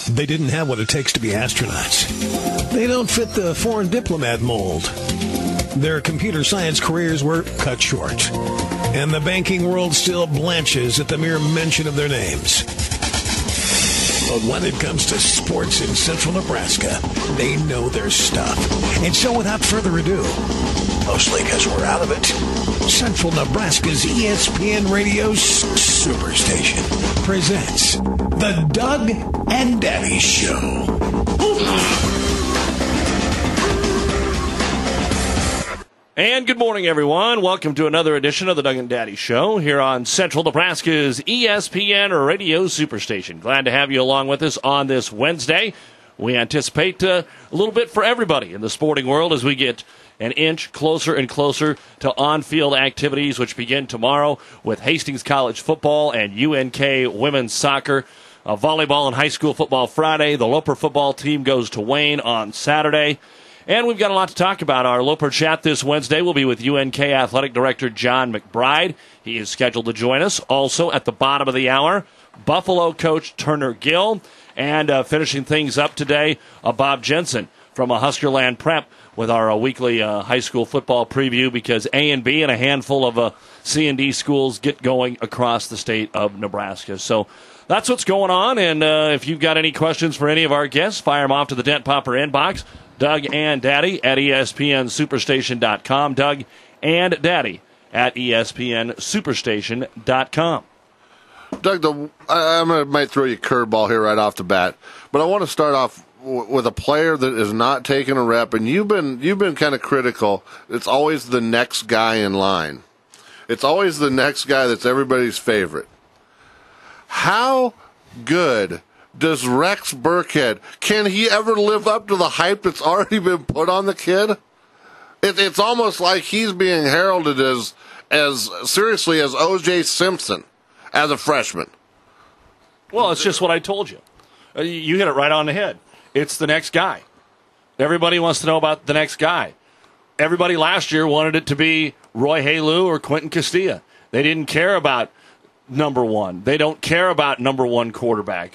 They didn't have what it takes to be astronauts. They don't fit the foreign diplomat mold. Their computer science careers were cut short. And the banking world still blanches at the mere mention of their names. But when it comes to sports in central Nebraska, they know their stuff. And so without further ado, mostly because we're out of it, Central Nebraska's ESPN Radio Superstation presents The Doug and Daddy Show. And good morning, everyone. Welcome to another edition of the Doug and Daddy Show here on Central Nebraska's ESPN Radio Superstation. Glad to have you along with us on this Wednesday. We anticipate a little bit for everybody in the sporting world as we get an inch closer and closer to on-field activities, which begin tomorrow with Hastings College football and UNK women's soccer. Volleyball and high school football Friday. The Loper football team goes to Wayne on Saturday. And we've got a lot to talk about. Our Loper chat this Wednesday will be with UNK Athletic Director John McBride. He is scheduled to join us. Also at the bottom of the hour, Buffalo coach Turner Gill. And finishing things up today, Bob Jensen from a Huskerland Prep with our weekly high school football preview, because A and B and a handful of C&D schools get going across the state of Nebraska. So that's what's going on. And if you've got any questions for any of our guests, fire them off to the Dent Popper inbox. Doug and Daddy at ESPNSuperstation.com. Doug and Daddy at ESPNSuperstation.com. Doug, I might throw you a curveball here right off the bat, but I want to start off with a player that is not taking a rep, and you've been kind of critical. It's always the next guy in line. It's always the next guy that's everybody's favorite. How good does Rex Burkhead, can he ever live up to the hype that's already been put on the kid? It's almost like he's being heralded as seriously as O.J. Simpson as a freshman. Well, it's just what I told you. You hit it right on the head. It's the next guy. Everybody wants to know about the next guy. Everybody last year wanted it to be Roy Halou or Quentin Castilla. They didn't care about number one. They don't care about number one quarterback.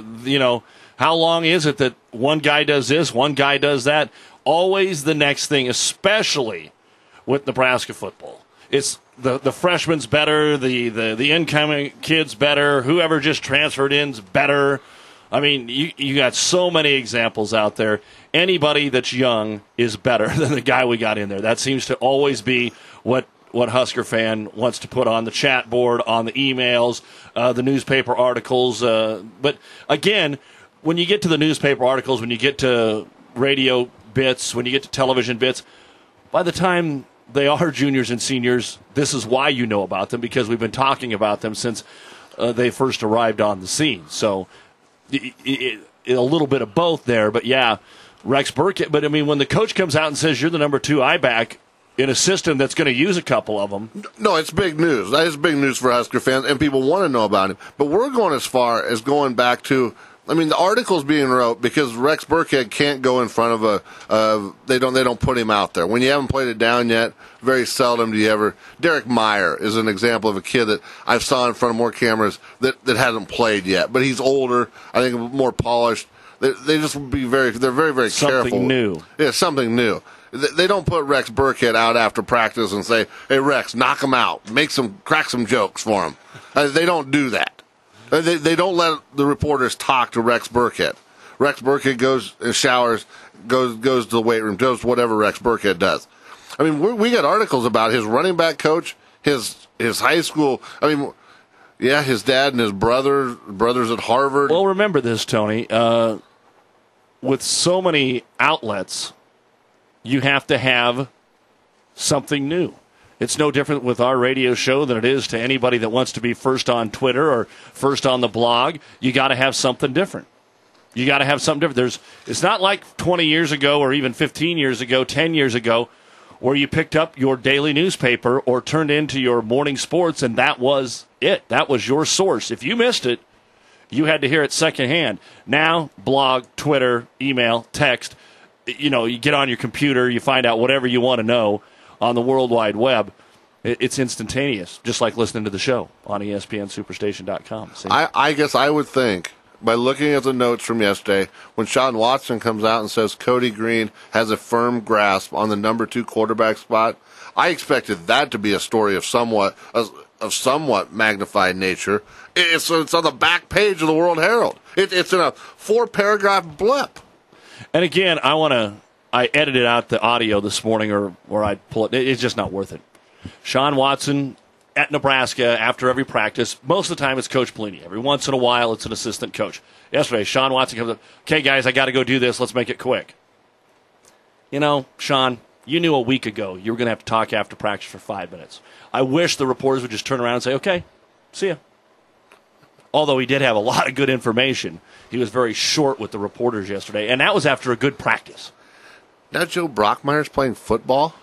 How long is it that one guy does this, one guy does that? Always the next thing, especially with Nebraska football. It's the freshman's better, the incoming kid's better, whoever just transferred in's better. I mean, you got so many examples out there. Anybody that's young is better than the guy we got in there. That seems to always be what Husker fan wants to put on the chat board, on the emails, the newspaper articles. But again, when you get to the newspaper articles, when you get to radio bits, when you get to television bits, by the time they are juniors and seniors, this is why you know about them, because we've been talking about them since they first arrived on the scene. So a little bit of both there. But yeah, Rex Burkhead. But I mean, when the coach comes out and says you're the number 2 I-back in a system that's going to use a couple of them. No, it's big news. That is big news for Husker fans, and people want to know about him. But we're going as far as going back to, I mean, the article's being wrote because Rex Burkhead can't go in front of they don't put him out there. When you haven't played it down yet, very seldom do you ever. Derek Meyer is an example of a kid that I've saw in front of more cameras that hasn't played yet. But he's older, I think more polished. They just would be they're very, very careful. Something new. Yeah, something new. They don't put Rex Burkhead out after practice and say, "Hey Rex, knock him out, crack some jokes for him." They don't do that. They don't let the reporters talk to Rex Burkhead. Rex Burkhead goes and showers, goes to the weight room, does whatever Rex Burkhead does. I mean, we got articles about his running back coach, his high school. I mean, yeah, his dad and his brothers at Harvard. Well, remember this, Tony. With so many outlets, you have to have something new. It's no different with our radio show than it is to anybody that wants to be first on Twitter or first on the blog. You got to have something different. It's not like 20 years ago or even 15 years ago, 10 years ago, where you picked up your daily newspaper or turned into your morning sports and that was it. That was your source. If you missed it, you had to hear it secondhand. Now, blog, Twitter, email, text, you get on your computer, you find out whatever you want to know on the World Wide Web. It's instantaneous, just like listening to the show on ESPNSuperstation.com. I guess I would think by looking at the notes from yesterday, when Sean Watson comes out and says Cody Green has a firm grasp on the number 2 quarterback spot, I expected that to be a story of somewhat magnified nature. It's on the back page of the World Herald. It's in a 4-paragraph blip. And again, I edited out the audio this morning, or I'd pull it. It's just not worth it. Sean Watson at Nebraska after every practice. Most of the time it's Coach Pelini. Every once in a while it's an assistant coach. Yesterday, Sean Watson comes up, okay, guys, I got to go do this. Let's make it quick. You know, Sean, you knew a week ago you were going to have to talk after practice for 5 minutes. I wish the reporters would just turn around and say, okay, see ya. Although he did have a lot of good information, he was very short with the reporters yesterday, and that was after a good practice. Now Joe Brockmeyer's playing football?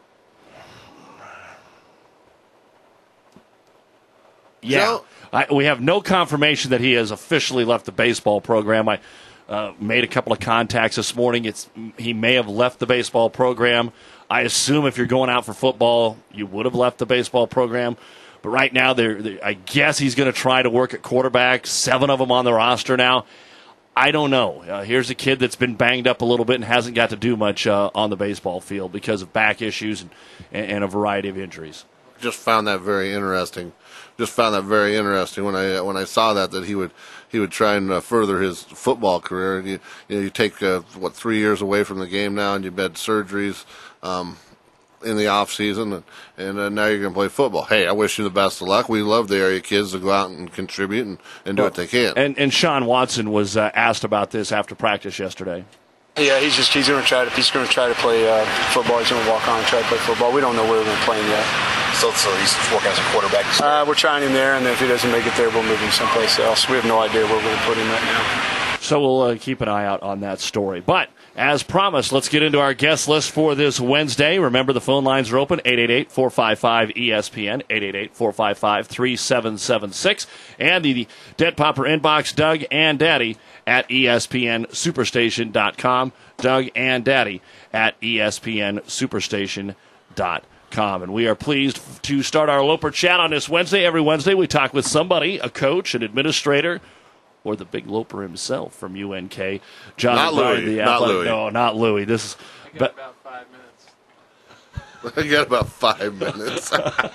Yeah. We have no confirmation that he has officially left the baseball program. I made a couple of contacts this morning. He may have left the baseball program. I assume if you're going out for football, you would have left the baseball program. But right now, I guess he's going to try to work at quarterback. 7 of them on the roster now. I don't know. Here's a kid that's been banged up a little bit and hasn't got to do much on the baseball field because of back issues and a variety of injuries. Just found that very interesting. When I saw that he would try and further his football career. And you take 3 years away from the game now, and you've had surgeries in the off season, and now you're going to play football. Hey, I wish you the best of luck. We love the area kids to go out and contribute and do what they can. And Sean Watson was asked about this after practice yesterday. Yeah, he's going to try to play football. He's going to walk on and try to play football. We don't know where we're going to play him yet. So he's working as a quarterback? We're trying him there, and if he doesn't make it there, we'll move him someplace else. We have no idea where we're going to put him right now. So we'll keep an eye out on that story. But as promised, let's get into our guest list for this Wednesday. Remember, the phone lines are open, 888-455-ESPN, 888-455-3776, and the Dead Popper inbox, Doug and Daddy at ESPNSuperstation.com, Doug and Daddy at ESPNSuperstation.com. And we are pleased to start our Loper Chat on this Wednesday. Every Wednesday we talk with somebody, a coach, an administrator, or the big Loper himself from UNK. John not McBride, Louis. Not Louis. No, not Louis. This is. I got about 5 minutes. I got about 5 minutes.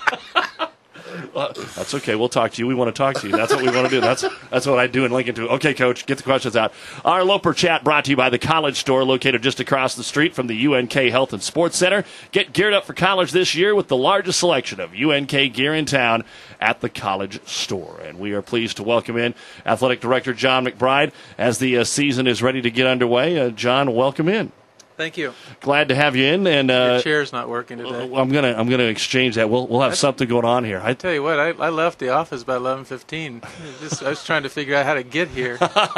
That's okay. We'll talk to you. We want to talk to you. That's what we want to do. That's what I do in Lincoln, too. Okay, Coach, get the questions out. Our Loper Chat brought to you by the College Store, located just across the street from the UNK Health and Sports Center. Get geared up for college this year with the largest selection of UNK gear in town at the College Store. And we are pleased to welcome in Athletic Director John McBride as the season is ready to get underway. John, welcome in. Thank you. Glad to have you in. And your chair's not working today. I'm gonna exchange that. We'll have something going on here. I tell you what, I left the office by 11:15. I was trying to figure out how to get here.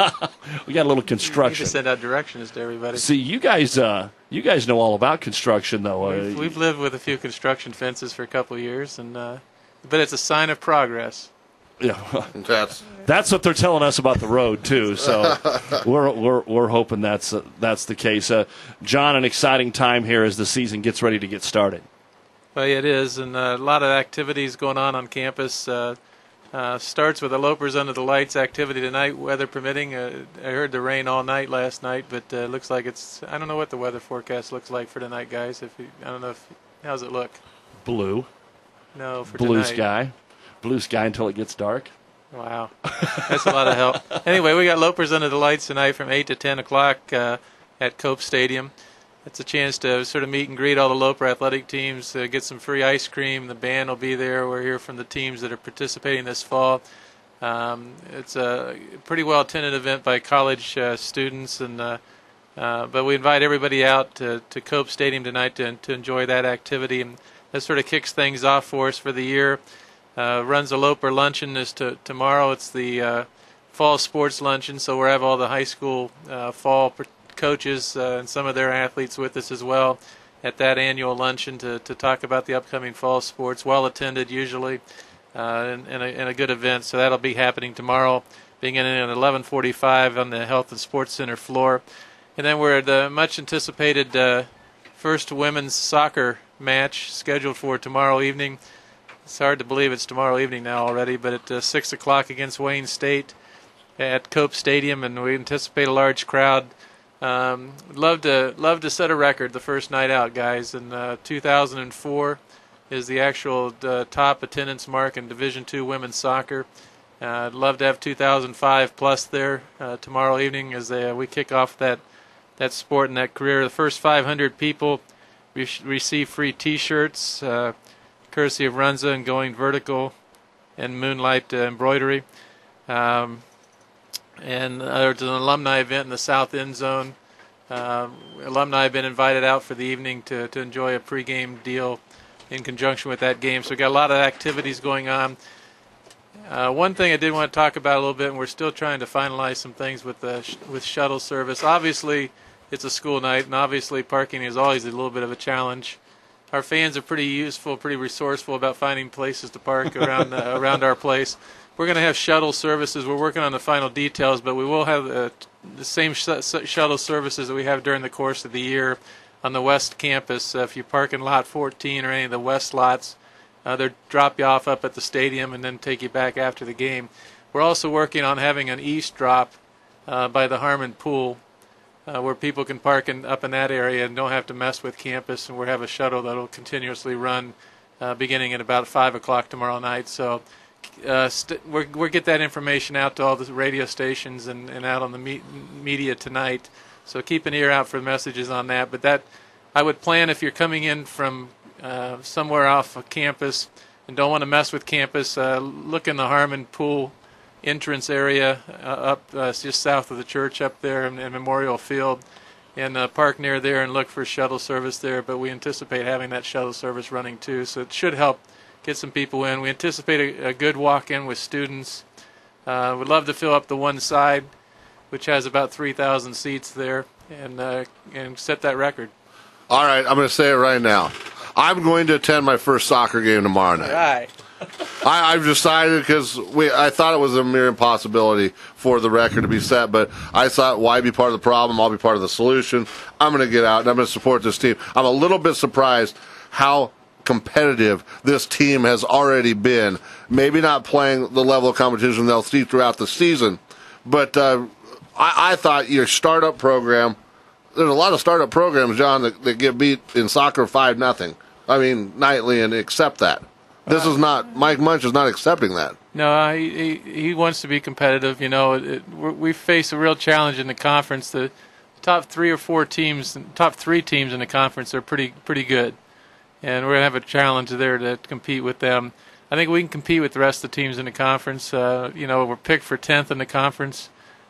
We got a little construction. We need to send out directions to everybody. See, you guys know all about construction, though. We've lived with a few construction fences for a couple of years, and but it's a sign of progress. Yeah, that's what they're telling us about the road too. So we're hoping that's the case. John, an exciting time here as the season gets ready to get started. Well, yeah, it is, and a lot of activities going on campus. Starts with the Lopers Under the Lights activity tonight, weather permitting. I heard the rain all night last night, but looks like I don't know what the weather forecast looks like for tonight, guys. How's it look? Blue. No, for blue tonight. Sky. Blue sky until it gets dark. Wow. That's a lot of help. Anyway, we got Lopers Under the Lights tonight from 8 to 10 o'clock at Cope Stadium. It's a chance to sort of meet and greet all the Loper athletic teams, get some free ice cream. The band will be there. We'll hear from the teams that are participating this fall. It's a pretty well-attended event by college students, but we invite everybody out to Cope Stadium tonight to enjoy that activity. And that sort of kicks things off for us for the year. Runs a Loper Luncheon is tomorrow. It's the fall sports luncheon, so we'll have all the high school fall coaches and some of their athletes with us as well at that annual luncheon to talk about the upcoming fall sports. Well attended usually, and a good event. So that'll be happening tomorrow, beginning at 11:45 on the Health and Sports Center floor. And then we're at the much anticipated first women's soccer match scheduled for tomorrow evening. It's hard to believe it's tomorrow evening now already, but at 6 o'clock against Wayne State. at Cope Stadium, and we anticipate a large crowd. Love to set a record the first night out, guys. And 2004 is the actual top attendance mark in Division II women's soccer. I'd love to have 2005 plus there tomorrow evening as we kick off that sport and that career. The first 500 people receive free T-shirts, courtesy of Runza and Going Vertical and Moonlight Embroidery. And there's an alumni event in the South End Zone. Alumni have been invited out for the evening to enjoy a pregame deal in conjunction with that game. So we've got a lot of activities going on. One thing I did want to talk about a little bit, and we're still trying to finalize some things with shuttle service. Obviously, it's a school night, and obviously parking is always a little bit of a challenge. Our fans are pretty useful, pretty resourceful about finding places to park around our place. We're going to have shuttle services. We're working on the final details, but we will have the same shuttle services that we have during the course of the year on the West Campus. If you park in Lot 14 or any of the West lots, they'll drop you off up at the stadium and then take you back after the game. We're also working on having an East drop by the Harmon Pool where people can park up in that area and don't have to mess with campus, and we'll have a shuttle that will continuously run beginning at about 5 o'clock tomorrow night. So we'll get that information out to all the radio stations and out on the media tonight. So keep an ear out for messages on that. But that I would plan, if you're coming in from somewhere off of campus and don't want to mess with campus, look in the Harmon Pool entrance area up just south of the church up there in Memorial Field, and park near there and look for shuttle service there. But we anticipate having that shuttle service running too, so it should help get some people in. We anticipate a good walk-in with students. We'd love to fill up the one side, which has about 3,000 seats there, and set that record. All right, I'm going to say it right now. I'm going to attend my first soccer game tomorrow night. All right. I've decided, because I thought it was a mere impossibility for the record to be set, but I thought, why be part of the problem? I'll be part of the solution. I'm going to get out, and I'm going to support this team. I'm a little bit surprised how competitive this team has already been. Maybe not playing the level of competition they'll see throughout the season, but I thought your startup program, there's a lot of startup programs, John, that get beat in soccer 5-0. I mean, nightly, and accept that. This is not, Mike Munch is not accepting that. No, he wants to be competitive. You know, we face a real challenge in the conference. The top three teams in the conference are pretty good, and we're gonna have a challenge there to compete with them. I think we can compete with the rest of the teams in the conference. We're picked for 10th in the conference.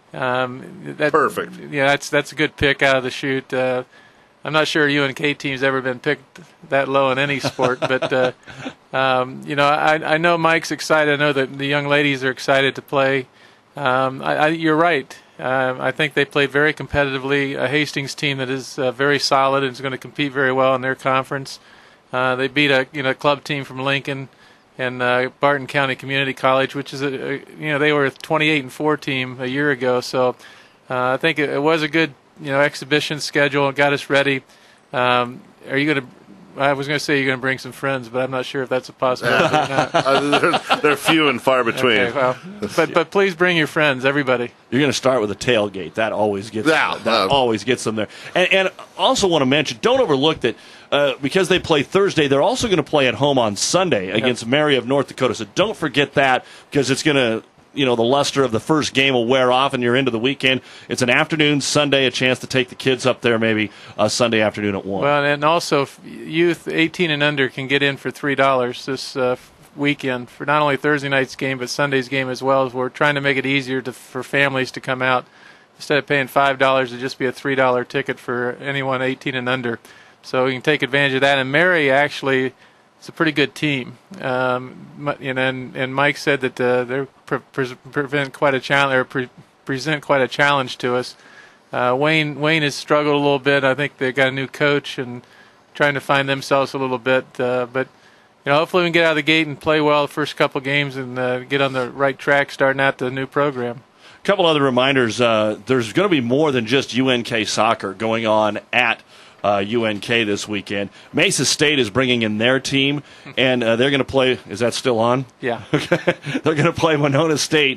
Perfect. Yeah, that's a good pick out of the chute. I'm not sure UNK team's ever been picked that low in any sport, but I know Mike's excited. I know that the young ladies are excited to play. You're right. I think they played very competitively. A Hastings team that is very solid and is going to compete very well in their conference. They beat a club team from Lincoln and Barton County Community College, which is they were a 28-4 team a year ago. So I think it was a good exhibition schedule and got us ready. Are you going to? I was going to say you're going to bring some friends, but I'm not sure if that's a possibility or not. They're few and far between. Okay, well, but please bring your friends, everybody. You're going to start with a tailgate. That always gets always gets them there. And also want to mention, don't overlook that because they play Thursday, they're also going to play at home on Sunday against Mary of North Dakota. So don't forget that, because it's going to, the luster of the first game will wear off and you're into the weekend. It's an afternoon, Sunday, a chance to take the kids up there maybe Sunday afternoon at 1. Well, and also youth 18 and under can get in for $3 this weekend for not only Thursday night's game but Sunday's game as well. We're trying to make it easier for families to come out. Instead of paying $5, it'd just be a $3 ticket for anyone 18 and under. So you can take advantage of that. And Mary actually, it's a pretty good team. And Mike said that they present quite a challenge to us. Wayne has struggled a little bit. I think they've got a new coach and trying to find themselves a little bit. But hopefully we can get out of the gate and play well the first couple games and get on the right track starting out the new program. A couple other reminders. There's going to be more than just UNK soccer going on at UNK this weekend. Mesa State is bringing in their team, and they're going to play. Is that still on? Yeah. They're going to play Winona State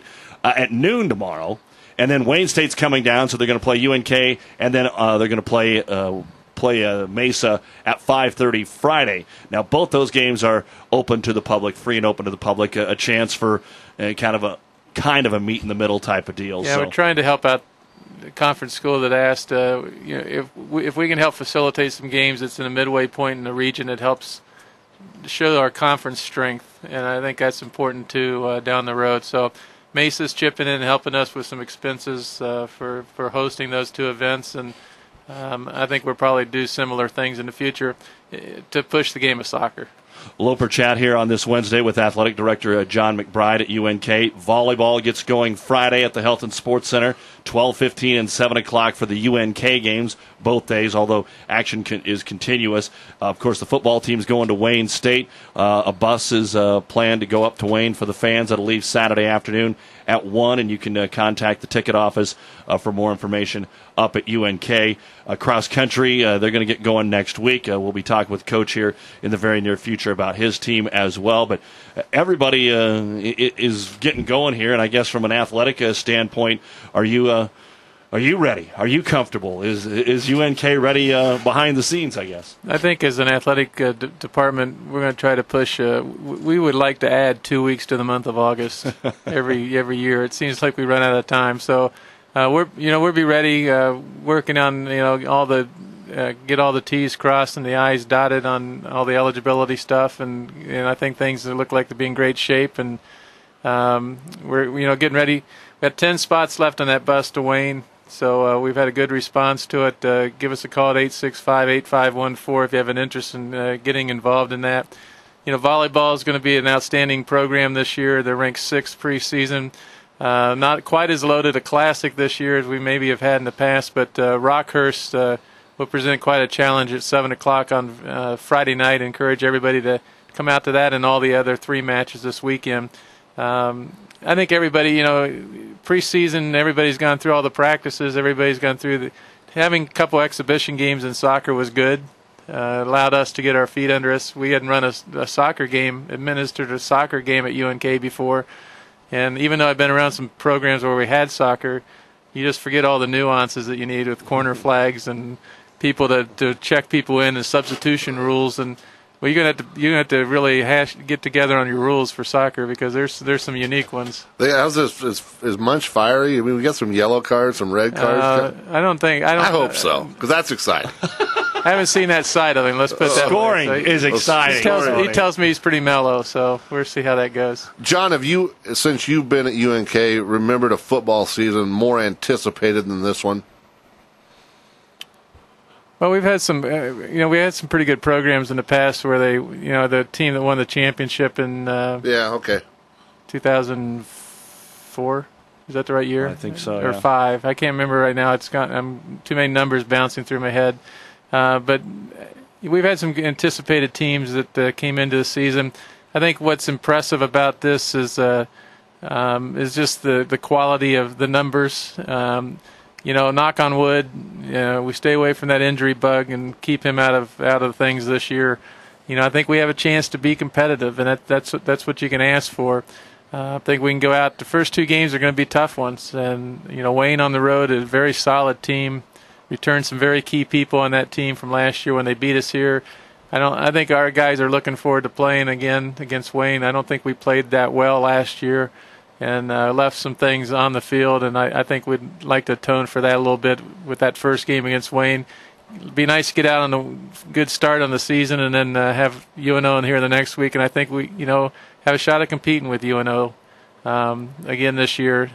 at noon tomorrow. And then Wayne State's coming down, so they're going to play UNK, and then they're going to play Mesa at 5:30 Friday. Now, both those games are open to the public, free and open to the public, a chance for kind of a meet in the middle type of deal. Yeah, so we're trying to help out the conference school that asked. If we can help facilitate some games, it's in a midway point in the region. It helps show our conference strength, and I think that's important too down the road. So Mesa's chipping in and helping us with some expenses for hosting those two events, and I think we'll probably do similar things in the future to push the game of soccer. Loper chat here on this Wednesday with Athletic Director John McBride at UNK. Volleyball gets going Friday at the Health and Sports Center, 12:15 and 7 o'clock for the UNK games, both days, although action is continuous. Of course, the football team's going to Wayne State. A bus is planned to go up to Wayne for the fans. That'll leave Saturday afternoon at 1, and you can contact the ticket office for more information up at UNK. Cross country, they're going to get going next week. We'll be talking with Coach here in the very near future about his team as well. But everybody is getting going here, and I guess from an athletic standpoint, are you ready? Are you comfortable? Is UNK ready behind the scenes, I guess? I think as an athletic department, we're going to try to push. We would like to add 2 weeks to the month of August every year. It seems like we run out of time. So we'll be ready, working on all the get all the T's crossed and the I's dotted on all the eligibility stuff, and I think things look like they'll be in great shape. And we're getting ready. We got 10 spots left on that bus to Wayne. So we've had a good response to it. Give us a call at 865-8514 if you have an interest in getting involved in that. Volleyball is going to be an outstanding program this year. They're ranked 6th preseason. Not quite as loaded a classic this year as we maybe have had in the past, but Rockhurst will present quite a challenge at 7 o'clock on Friday night. I encourage everybody to come out to that and all the other 3 matches this weekend. I think everybody, preseason, everybody's gone through all the practices. Everybody's gone through having a couple exhibition games in soccer was good. Allowed us to get our feet under us. We hadn't run a soccer game, administered a soccer game at UNK before. And even though I've been around some programs where we had soccer, you just forget all the nuances that you need with corner flags and people to check people in and substitution rules. And well, you're gonna have to really get together on your rules for soccer because there's some unique ones. How's this? Is Munch fiery? I mean, we got some yellow cards, some red cards. I hope so, because that's exciting. I haven't seen that side of him. Let's put that scoring way. is exciting. He tells me he's pretty mellow, so we'll see how that goes. John, have you, since you've been at UNK, remembered a football season more anticipated than this one? Well, we've had some, we had some pretty good programs in the past where they, the team that won the championship in 2004. Is that the right year? I think so. Or 5. I can't remember right now. It's got too many numbers bouncing through my head. But we've had some anticipated teams that came into the season. I think what's impressive about this is just the quality of the numbers. Knock on wood, we stay away from that injury bug and keep him out of things this year. I think we have a chance to be competitive, and that's what you can ask for. I think we can go out. The first 2 games are going to be tough ones, and Wayne on the road is a very solid team. Returned some very key people on that team from last year when they beat us here. I think our guys are looking forward to playing again against Wayne. I don't think we played that well last year, and left some things on the field, and I think we'd like to atone for that a little bit with that first game against Wayne. It'd be nice to get out on a good start on the season and then have UNO in here the next week, and I think we have a shot at competing with UNO again this year.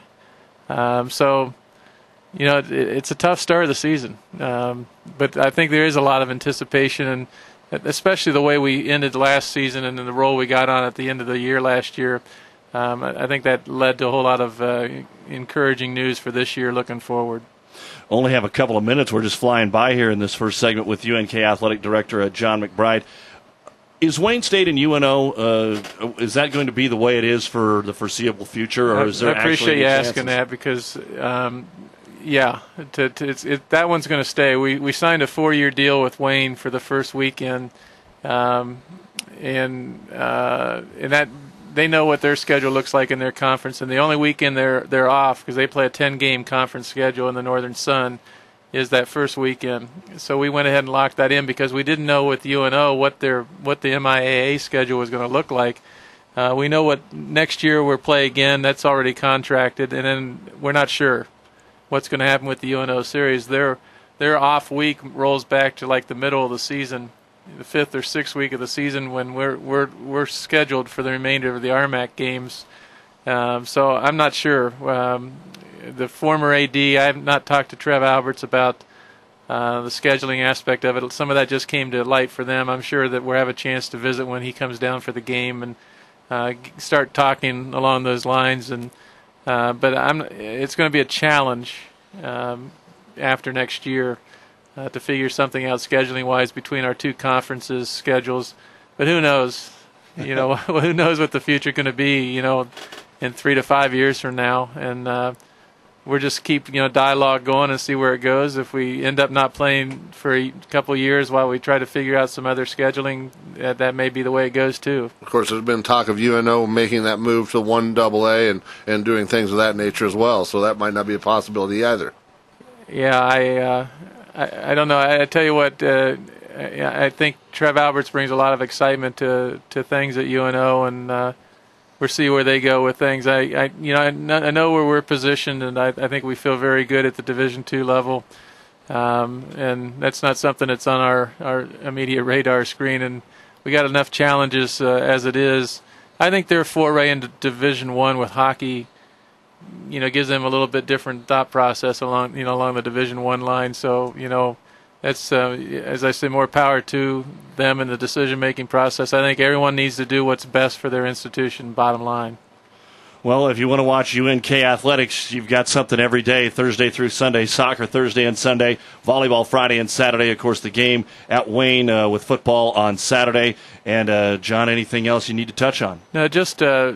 It's a tough start of the season, but I think there is a lot of anticipation, and especially the way we ended last season and the role we got on at the end of the year last year. I think that led to a whole lot of encouraging news for this year looking forward. Only have a couple of minutes. We're just flying by here in this first segment with UNK Athletic Director John McBride. Is Wayne State and UNO, is that going to be the way it is for the foreseeable future, or is there I appreciate you asking chances? that because, that one's going to stay. We signed a 4-year deal with Wayne for the first weekend, and that they know what their schedule looks like in their conference, and the only weekend they're off, because they play a 10-game conference schedule in the Northern Sun, is that first weekend. So we went ahead and locked that in because we didn't know with UNO what the MIAA schedule was going to look like. We know what next year we'll play again. That's already contracted, and then we're not sure what's going to happen with the UNO series. Their off week rolls back to like the middle of the season, the 5th or 6th week of the season, when we're scheduled for the remainder of the RMAC games. So I'm not sure. The former AD, I have not talked to Trev Alberts about the scheduling aspect of it. Some of that just came to light for them. I'm sure that we'll have a chance to visit when he comes down for the game and start talking along those lines. And but it's going to be a challenge after next year to figure something out scheduling-wise between our two conferences' schedules. But who knows? Who knows what the future is going to be? In 3 to 5 years from now, and we'll just keep dialogue going and see where it goes. If we end up not playing for a couple of years while we try to figure out some other scheduling, that may be the way it goes too. Of course, there's been talk of UNO making that move to 1AA and doing things of that nature as well, so that might not be a possibility either. Yeah, I don't know. I tell you what, I think Trev Alberts brings a lot of excitement to things at UNO, and we'll see where they go with things. I know where we're positioned, and I think we feel very good at the Division II level. And that's not something that's on our immediate radar screen. And we got enough challenges as it is. I think their foray into Division I with hockey, gives them a little bit different thought process along the Division I line. So, that's, as I say, more power to them in the decision-making process. I think everyone needs to do what's best for their institution, bottom line. Well, if you want to watch UNK athletics, you've got something every day, Thursday through Sunday, soccer Thursday and Sunday, volleyball Friday and Saturday. Of course, the game at Wayne with football on Saturday. And, John, anything else you need to touch on? No, just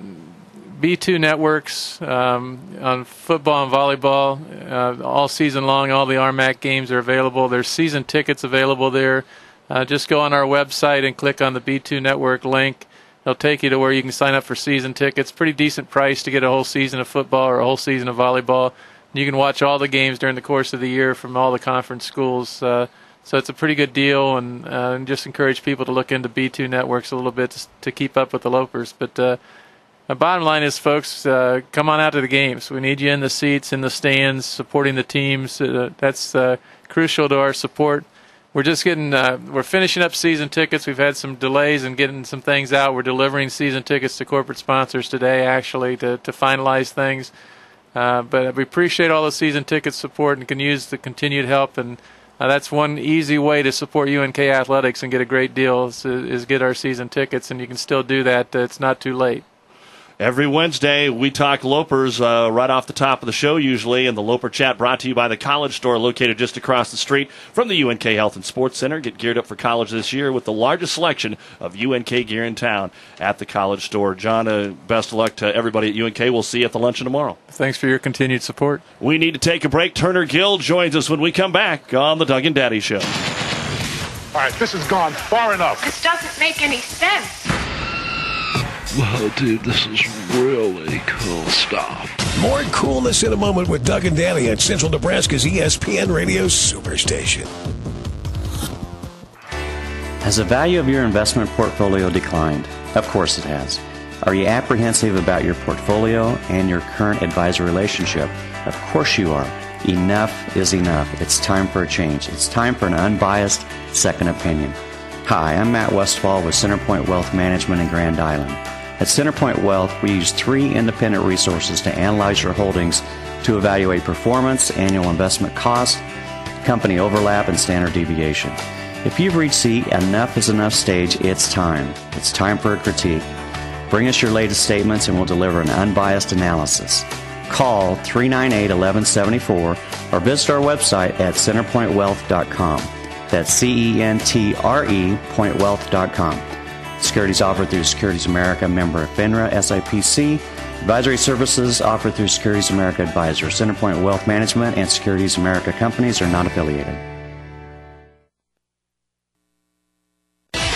B2 networks on football and volleyball all season long. All the RMAC games are available. There's season tickets available there. Just go on our website and click on the B2 network link. It'll take you to where you can sign up for season tickets. Pretty decent price to get a whole season of football or a whole season of volleyball. You can watch all the games during the course of the year from all the conference schools. So it's a pretty good deal, and just encourage people to look into B2 networks a little bit to keep up with the Lopers. But the bottom line is, folks, come on out to the games. We need you in the seats, in the stands, supporting the teams. That's crucial to our support. We're just we're finishing up season tickets. We've had some delays in getting some things out. We're delivering season tickets to corporate sponsors today, actually, to finalize things. But we appreciate all the season ticket support and can use the continued help. And that's one easy way to support UNK athletics and get a great deal is get our season tickets. And you can still do that. It's not too late. Every Wednesday, we talk Lopers right off the top of the show, usually, and the Loper Chat brought to you by the College Store, located just across the street from the UNK Health and Sports Center. Get geared up for college this year with the largest selection of UNK gear in town at the College Store. John, best of luck to everybody at UNK. We'll see you at the luncheon tomorrow. Thanks for your continued support. We need to take a break. Turner Gill joins us when we come back on the Doug and Daddy Show. All right, this has gone far enough. This doesn't make any sense. Wow, dude, this is really cool stuff. More coolness in a moment with Doug and Danny at Central Nebraska's ESPN Radio Superstation. Has the value of your investment portfolio declined? Of course it has. Are you apprehensive about your portfolio and your current advisor relationship? Of course you are. Enough is enough. It's time for a change. It's time for an unbiased second opinion. Hi, I'm Matt Westfall with Centerpoint Wealth Management in Grand Island. At Centerpoint Wealth, we use 3 independent resources to analyze your holdings to evaluate performance, annual investment cost, company overlap, and standard deviation. If you've reached the enough is enough stage, it's time. It's time for a critique. Bring us your latest statements and we'll deliver an unbiased analysis. Call 398-1174 or visit our website at centerpointwealth.com. That's CENTRE pointwealth.com. Securities offered through Securities America, member FINRA, SIPC. Advisory services offered through Securities America Advisor. Centerpoint Wealth Management and Securities America companies are not affiliated.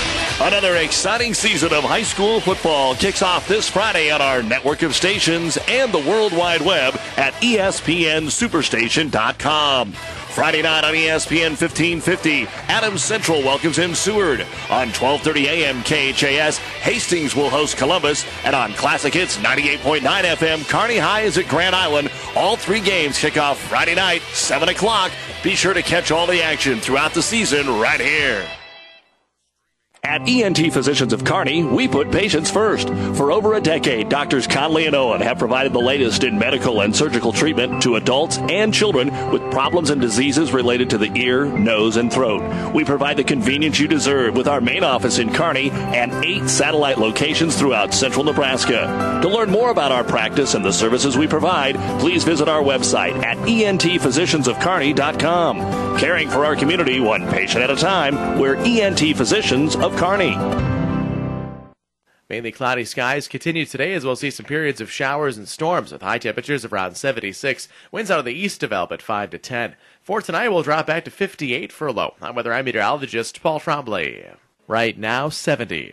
Another exciting season of high school football kicks off this Friday on our network of stations and the World Wide Web at ESPNSuperstation.com. Friday night on ESPN 1550, Adams Central welcomes in Seward. On 12:30 a.m. KHAS, Hastings will host Columbus. And on Classic Hits 98.9 FM, Kearney High is at Grand Island. All three games kick off Friday night, 7 o'clock. Be sure to catch all the action throughout the season right here. At ENT Physicians of Kearney, we put patients first. For over a decade, Doctors Conley and Owen have provided the latest in medical and surgical treatment to adults and children with problems and diseases related to the ear, nose, and throat. We provide the convenience you deserve with our main office in Kearney and 8 satellite locations throughout central Nebraska. To learn more about our practice and the services we provide, please visit our website at entphysiciansofkearney.com. Caring for our community one patient at a time, we're ENT Physicians of Kearney. Mainly cloudy skies continue today, as we'll see some periods of showers and storms with high temperatures of around 76. Winds out of the east develop at 5 to 10. For tonight, we'll drop back to 58 for a low. I'm weather meteorologist Paul Tremblay. Right now, 70.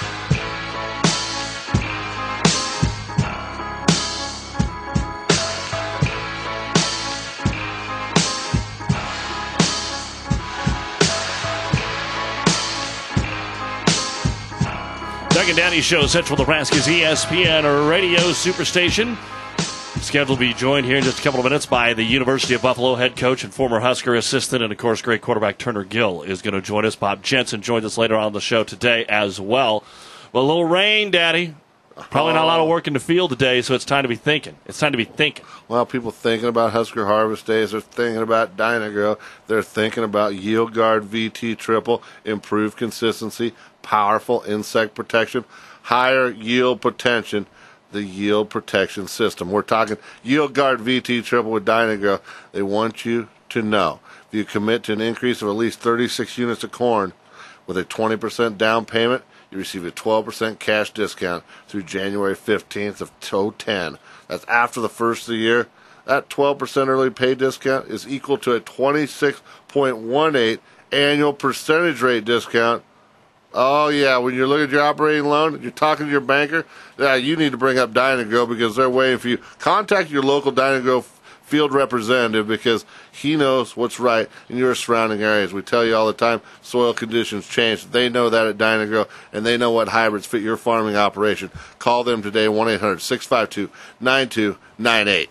Doug and Danny Show, Central Nebraska's ESPN Radio Superstation. Scheduled to be joined here in just a couple of minutes by the University of Buffalo head coach and former Husker assistant, and of course great quarterback Turner Gill is going to join us. Bob Jensen joins us later on the show today as well. Well, a little rain, Daddy. Probably not a lot of work in the field today, so it's time to be thinking. Well, people thinking about Husker Harvest Days. They're thinking about Dyna-Gro. They're thinking about Yield Guard VT Triple, improved consistency, powerful insect protection, higher yield potential, the yield protection system. We're talking Yield Guard VT Triple with Dyna-Gro. They want you to know if you commit to an increase of at least 36 units of corn with a 20% down payment, you receive a 12% cash discount through January 15th of 2010. That's after the first of the year. That 12% early pay discount is equal to a 26.18 annual percentage rate discount. Oh, yeah, when you're looking at your operating loan, you're talking to your banker, you need to bring up Dyna-Gro because they're waiting for you. Contact your local Dyna-Gro field representative because he knows what's right in your surrounding areas. We tell you all the time, soil conditions change. They know that at Dyna-Gro, and they know what hybrids fit your farming operation. Call them today, 1-800-652-9298.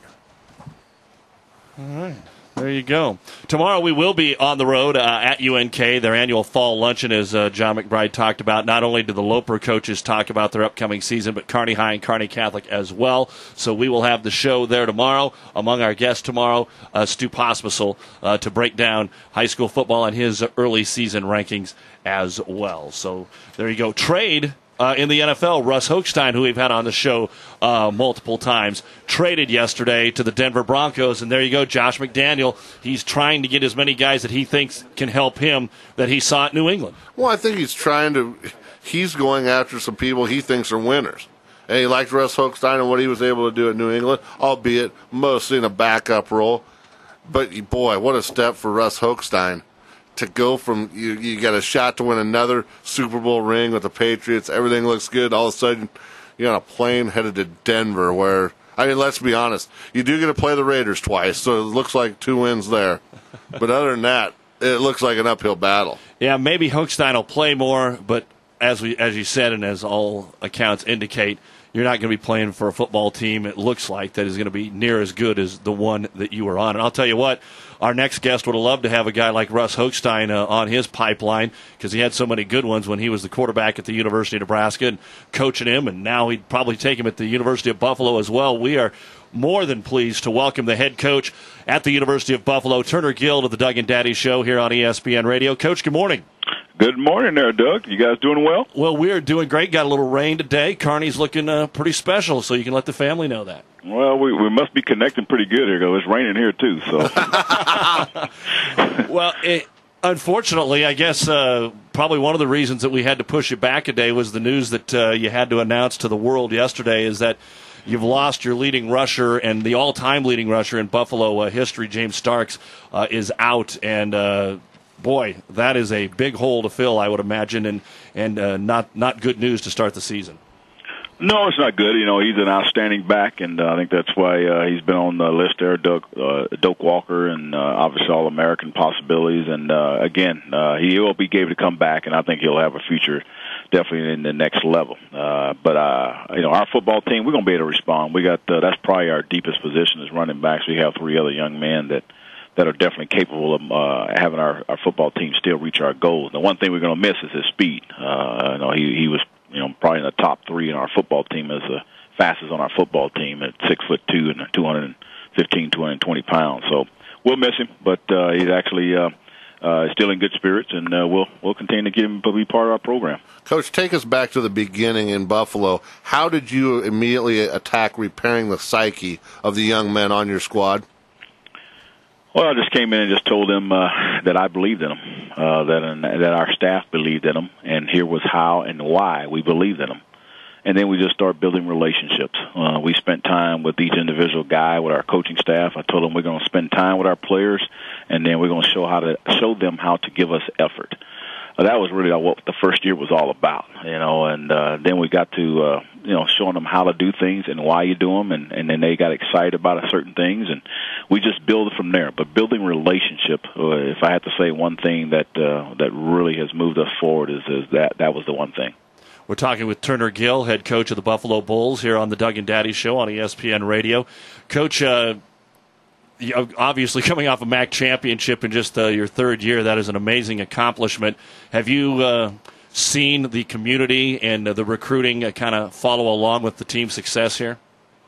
All right. There you go. Tomorrow we will be on the road at UNK. Their annual fall luncheon, as John McBride talked about. Not only do the Loper coaches talk about their upcoming season, but Kearney High and Kearney Catholic as well. So we will have the show there tomorrow. Among our guests tomorrow, Stu Pospisil to break down high school football and his early season rankings as well. So there you go. Trade in the NFL, Russ Hochstein, who we've had on the show multiple times, traded yesterday to the Denver Broncos. And there you go, Josh McDaniel. He's trying to get as many guys that he thinks can help him that he saw at New England. Well, I think he's going after some people he thinks are winners. And he liked Russ Hochstein and what he was able to do at New England, albeit mostly in a backup role. But, boy, what a step for Russ Hochstein. To go from you got a shot to win another Super Bowl ring with the Patriots, everything looks good. All of a sudden, you're on a plane headed to Denver where, let's be honest, you do get to play the Raiders twice, so it looks like 2 wins there. But other than that, it looks like an uphill battle. Yeah, maybe Hochstein will play more, but as you said and as all accounts indicate, you're not going to be playing for a football team, it looks like, that is going to be near as good as the one that you were on. And I'll tell you what, our next guest would have loved to have a guy like Russ Hochstein on his pipeline because he had so many good ones when he was the quarterback at the University of Nebraska and coaching him, and now he'd probably take him at the University of Buffalo as well. We are more than pleased to welcome the head coach at the University of Buffalo, Turner Gill, to the Doug and Daddy Show here on ESPN Radio. Coach, good morning. Good morning there, Doug. You guys doing well? Well, we're doing great. Got a little rain today. Kearney's looking pretty special, so you can let the family know that. Well, we must be connecting pretty good here, because it's raining here, too. So. Well, unfortunately, I guess probably one of the reasons that we had to push you back a day was the news that you had to announce to the world yesterday is that you've lost your leading rusher and the all-time leading rusher in Buffalo history, James Starks, is out, and boy, that is a big hole to fill, I would imagine, and not good news to start the season. No, it's not good. He's an outstanding back, and I think that's why he's been on the list there, Doak Walker, and obviously All-American possibilities. And, again, he will be able to come back, and I think he'll have a future definitely in the next level. But our football team, we're going to be able to respond. We got that's probably our deepest position as running backs. We have 3 other young men that are definitely capable of having our football team still reach our goals. The one thing we're going to miss is his speed. He was probably in the top 3 in our football team as the fastest on our football team at 6'2" and 215, 220 pounds. So we'll miss him, but he's actually still in good spirits, and we'll continue to get him to be part of our program. Coach, take us back to the beginning in Buffalo. How did you immediately attack repairing the psyche of the young men on your squad? Well, I just came in and just told them that I believed in them, that our staff believed in them, and here was how and why we believed in them. And then we just start building relationships. We spent time with each individual guy, with our coaching staff. I told them we're going to spend time with our players, and then we're going to show them how to give us effort. That was really what the first year was all about, and then we got to, showing them how to do things and why you do them, and then they got excited about certain things, and we just build it from there. But building relationship, if I had to say one thing that really has moved us forward is that was the one thing. We're talking with Turner Gill, head coach of the Buffalo Bulls, here on the Doug and Daddy Show on ESPN Radio. Coach, obviously coming off a MAC championship in just your third year, that is an amazing accomplishment. Have you seen the community and the recruiting kind of follow along with the team's success here?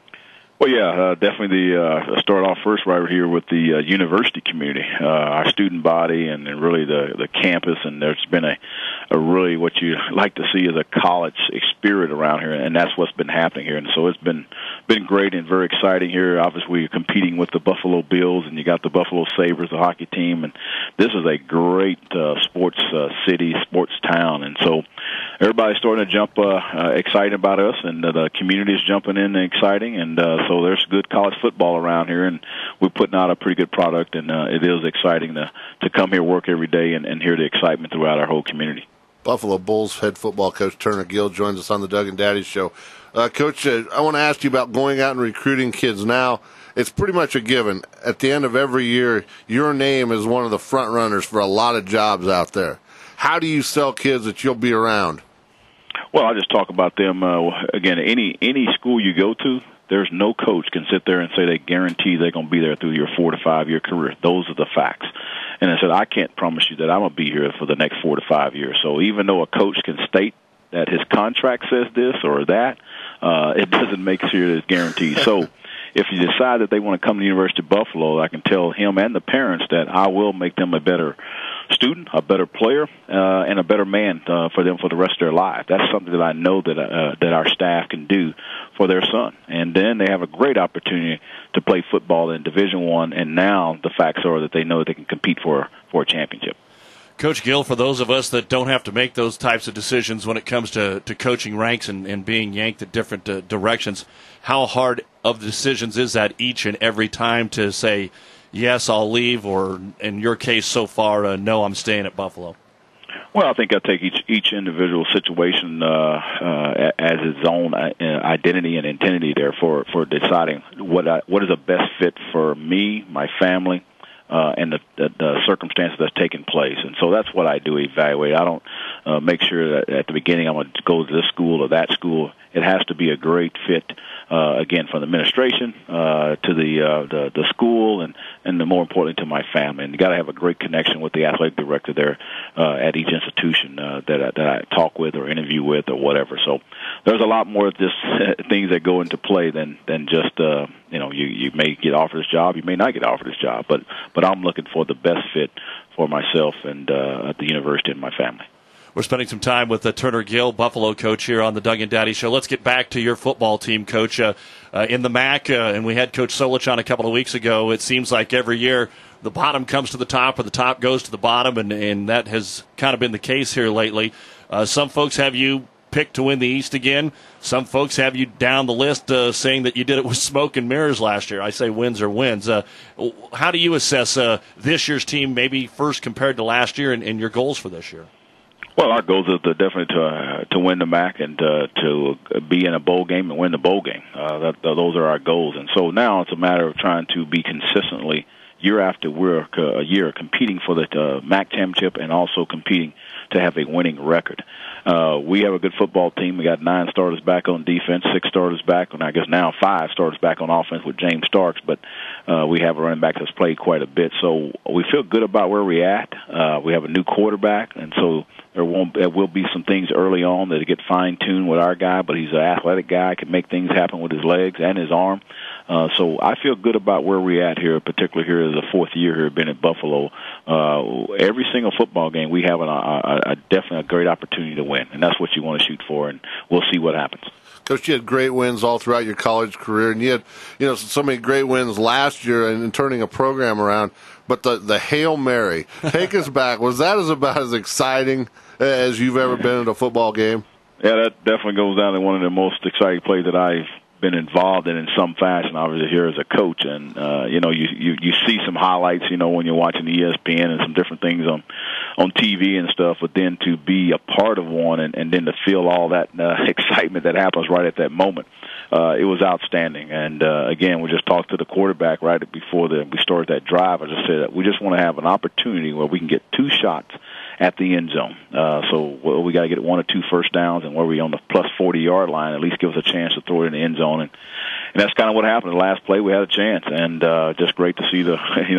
Well, yeah, definitely. Start off first right here with the university community, our student body, and really the campus. And there's been a really what you like to see is a college spirit around here, and that's what's been happening here. And so it's been great and very exciting here. Obviously, we're competing with the Buffalo Bills, and you got the Buffalo Sabres, the hockey team, and this is a great sports city, sports town. And so everybody's starting to jump excited about us, and the community is jumping in and exciting, and so there's good college football around here, and we're putting out a pretty good product, and it is exciting to come here, work every day, and hear the excitement throughout our whole community. Buffalo Bulls head football coach Turner Gill joins us on the Doug and Daddy Show. Coach, I want to ask you about going out and recruiting kids now. It's pretty much a given. At the end of every year, your name is one of the front runners for a lot of jobs out there. How do you sell kids that you'll be around? Well, I'll just talk about them. Again, any school you go to, there's no coach can sit there and say they guarantee they're going to be there through your 4 to 5 year career. Those are the facts. And I said, I can't promise you that I'm going to be here for the next 4 to 5 years. So even though a coach can state that his contract says this or that, it doesn't make sure it's guaranteed. So if you decide that they want to come to the University of Buffalo, I can tell him and the parents that I will make them a better student, a better player, and a better man for them for the rest of their life. That's something that I know that our staff can do for their son. And then they have a great opportunity to play football in Division I, and now the facts are that they know that they can compete for a championship. Coach Gill, for those of us that don't have to make those types of decisions when it comes to coaching ranks and being yanked at different directions, how hard of decisions is that each and every time to say, yes, I'll leave, or in your case so far, no, I'm staying at Buffalo? Well, I think I take each individual situation as its own identity and intensity there for deciding what is the best fit for me, my family, and the circumstances that's taking place. And so that's what I do evaluate. I don't make sure that at the beginning I'm going to go to this school or that school. It has to be a great fit, again, from the administration to the school and more importantly to my family. And you got to have a great connection with the athletic director there at each institution that I talk with or interview with or whatever. So there's a lot more just things that go into play than just you may get offered this job, you may not get offered this job, but I'm looking for the best fit for myself and at the university and my family. We're spending some time with Turner Gill, Buffalo coach, here on the Doug and Daddy Show. Let's get back to your football team, Coach. In the MAC, and we had Coach Solich on a couple of weeks ago, it seems like every year the bottom comes to the top or the top goes to the bottom, and that has kind of been the case here lately. Some folks have you picked to win the East again. Some folks have you down the list saying that you did it with smoke and mirrors last year. I say wins are wins. How do you assess this year's team, maybe first compared to last year, and your goals for this year? Well, our goals are definitely to win the MAC and to be in a bowl game and win the bowl game. Those are our goals. And so now it's a matter of trying to be consistently year after year competing for the MAC championship and also competing to have a winning record. We have a good football team. We got 9 starters back on defense, 6 starters back, and I guess now 5 starters back on offense with James Starks, but we have a running back that's played quite a bit. So we feel good about where we're at. We have a new quarterback, and so there will be some things early on that get fine-tuned with our guy, but he's an athletic guy, can make things happen with his legs and his arm. So I feel good about where we're at here, particularly here as a 4th year here being at Buffalo. Every single football game we have definitely a great opportunity to win, and that's what you want to shoot for, and we'll see what happens. Coach, you had great wins all throughout your college career, and you had so many great wins last year in turning a program around. But the Hail Mary, take us back. Was that about as exciting as you've ever been in a football game? Yeah, that definitely goes down to one of the most exciting plays that I've been involved in some fashion, obviously, here as a coach. And, you see some highlights, when you're watching ESPN and some different things on TV and stuff, but then to be a part of one and then to feel all that excitement that happens right at that moment, it was outstanding. And, again, we just talked to the quarterback right before we started that drive. I just said that we just want to have an opportunity where we can get 2 shots at the end zone. So we got to get 1 or 2 first downs, and where we on the plus 40-yard line, at least give us a chance to throw it in the end zone. And that's kind of what happened. The last play, we had a chance, and just great to see the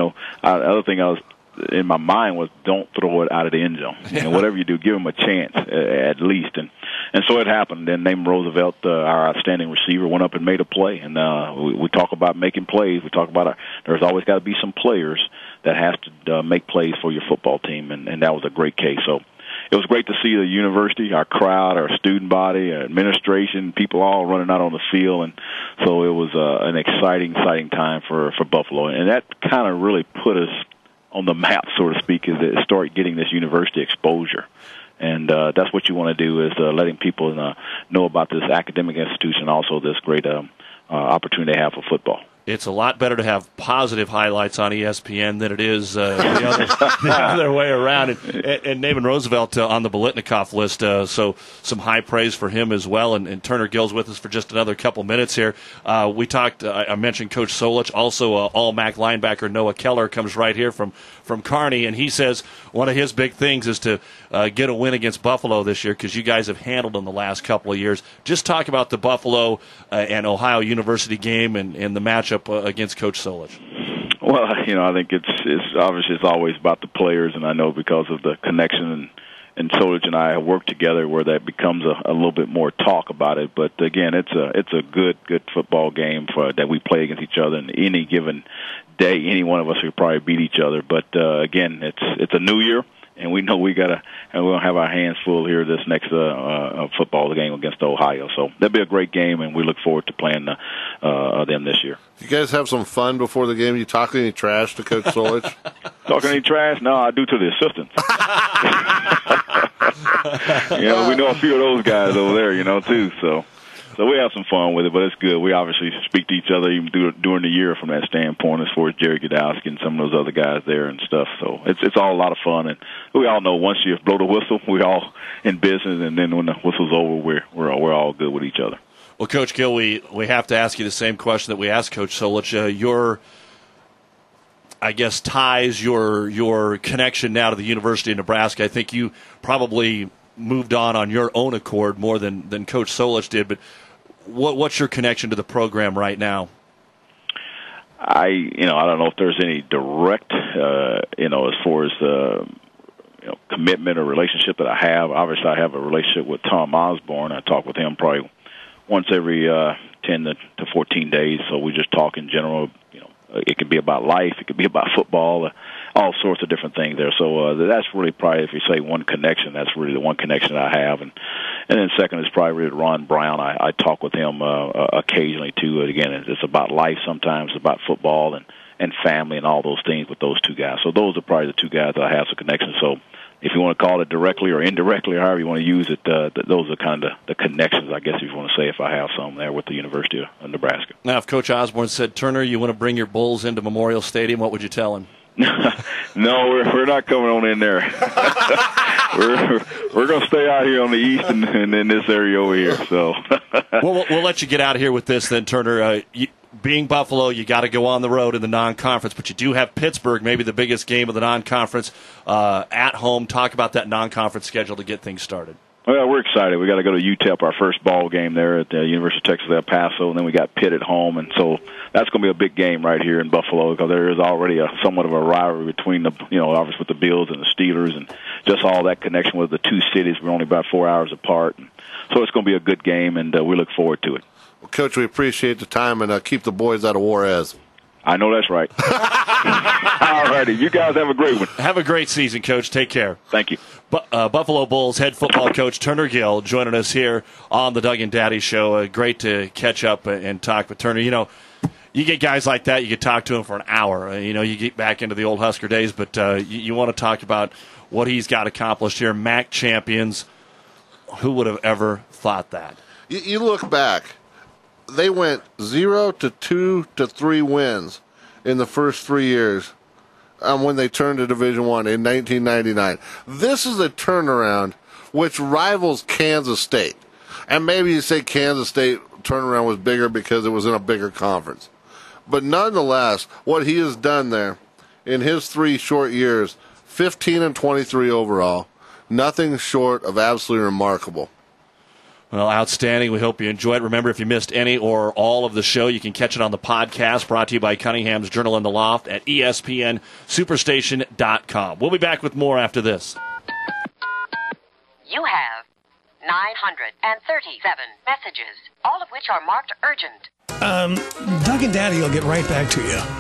other thing I was in my mind was don't throw it out of the end zone. And whatever you do, give them a chance at least. And so it happened. Then Naaman Roosevelt, our outstanding receiver, went up and made a play. And we talk about making plays. We talk about there's always got to be some players that has to make plays for your football team, and that was a great case. So it was great to see the university, our crowd, our student body, our administration, people all running out on the field, and so it was an exciting time for Buffalo, and that kind of really put us on the map, so to speak, as it start getting this university exposure. And that's what you want to do, is letting people know about this academic institution, also this great opportunity they have for football. It's a lot better to have positive highlights on ESPN than it is the other way around. And Naaman Roosevelt on the Biletnikoff list, so some high praise for him as well. And Turner Gill's with us for just another couple minutes here. We talked, I mentioned Coach Solich, also all-MAC linebacker Noah Keller comes right here from Kearney, and he says one of his big things is to get a win against Buffalo this year, because you guys have handled them the last couple of years. Just talk about the Buffalo and Ohio University game and the matchup against Coach Solich. Well, I think it's obviously it's always about the players, and I know because of the connection and Solich and I have worked together where that becomes a little bit more talk about it. But again, it's a good football game that we play against each other, and any given day, any one of us could probably beat each other. But again, it's a new year, and we know we'll have our hands full here this next football game against Ohio. So that'll be a great game, and we look forward to playing them this year. You guys have some fun before the game? You talk any trash to Coach Solich? Talking any trash? No, I do to the assistants. We know a few of those guys over there, too. So we have some fun with it, but it's good. We obviously speak to each other even during the year from that standpoint, as far as Jerry Godowski and some of those other guys there and stuff. So it's all a lot of fun, and we all know once you blow the whistle, we're all in business, and then when the whistle's over, we're all good with each other. Well, Coach Gill, we have to ask you the same question that we asked Coach Solich. Your, I guess, ties, your connection now to the University of Nebraska. I think you probably moved on your own accord more than Coach Solich did, but what's your connection to the program right now? I don't know if there's any direct, as far as commitment or relationship that I have. Obviously, I have a relationship with Tom Osborne. I talk with him probably once every 10 to 14 days, so we just talk in general. It could be about life, it could be about football, all sorts of different things there. So that's really probably, if you say one connection, that's really the one connection I have. And then second is probably Ron Brown. I talk with him occasionally too. Again, it's about life sometimes, it's about football and family and all those things with those two guys. So those are probably the two guys that I have some connection. So if you want to call it directly or indirectly, or however you want to use it, those are kind of the connections, I guess, if you want to say, if I have some there with the University of Nebraska. Now, if Coach Osborne said, Turner, you want to bring your Bulls into Memorial Stadium, what would you tell him? No, we're not coming on in there. we're going to stay out here on the east and in this area over here. So we'll let you get out of here with this then, Turner. Being Buffalo, you got to go on the road in the non-conference, but you do have Pittsburgh, maybe the biggest game of the non-conference, at home. Talk about that non-conference schedule to get things started. Well, we're excited. We got to go to UTEP, our first ball game there at the University of Texas El Paso, and then we got Pitt at home, and so that's going to be a big game right here in Buffalo because there is already somewhat of a rivalry between obviously with the Bills and the Steelers, and just all that connection with the two cities. We're only about 4 hours apart, and so it's going to be a good game, and we look forward to it. Well, Coach, we appreciate the time, and keep the boys out of Juarez. I know that's right. All righty. You guys have a great one. Have a great season, Coach. Take care. Thank you. Buffalo Bulls head football coach Turner Gill joining us here on the Doug and Daddy Show. Great to catch up and talk with Turner. You get guys like that, you can talk to him for an hour. You get back into the old Husker days, but you want to talk about what he's got accomplished here. MAC champions. Who would have ever thought that? You look back. They went 0 to 2 to 3 wins in the first 3 years when they turned to Division I in 1999. This is a turnaround which rivals Kansas State. And maybe you say Kansas State turnaround was bigger because it was in a bigger conference. But nonetheless, what he has done there in his 3 short years, 15 and 23 overall, nothing short of absolutely remarkable. Well, outstanding. We hope you enjoyed. Remember, if you missed any or all of the show, you can catch it on the podcast brought to you by Cunningham's Journal in the Loft at ESPNSuperstation.com. We'll be back with more after this. You have 937 messages, all of which are marked urgent. Doug and Daddy will get right back to you.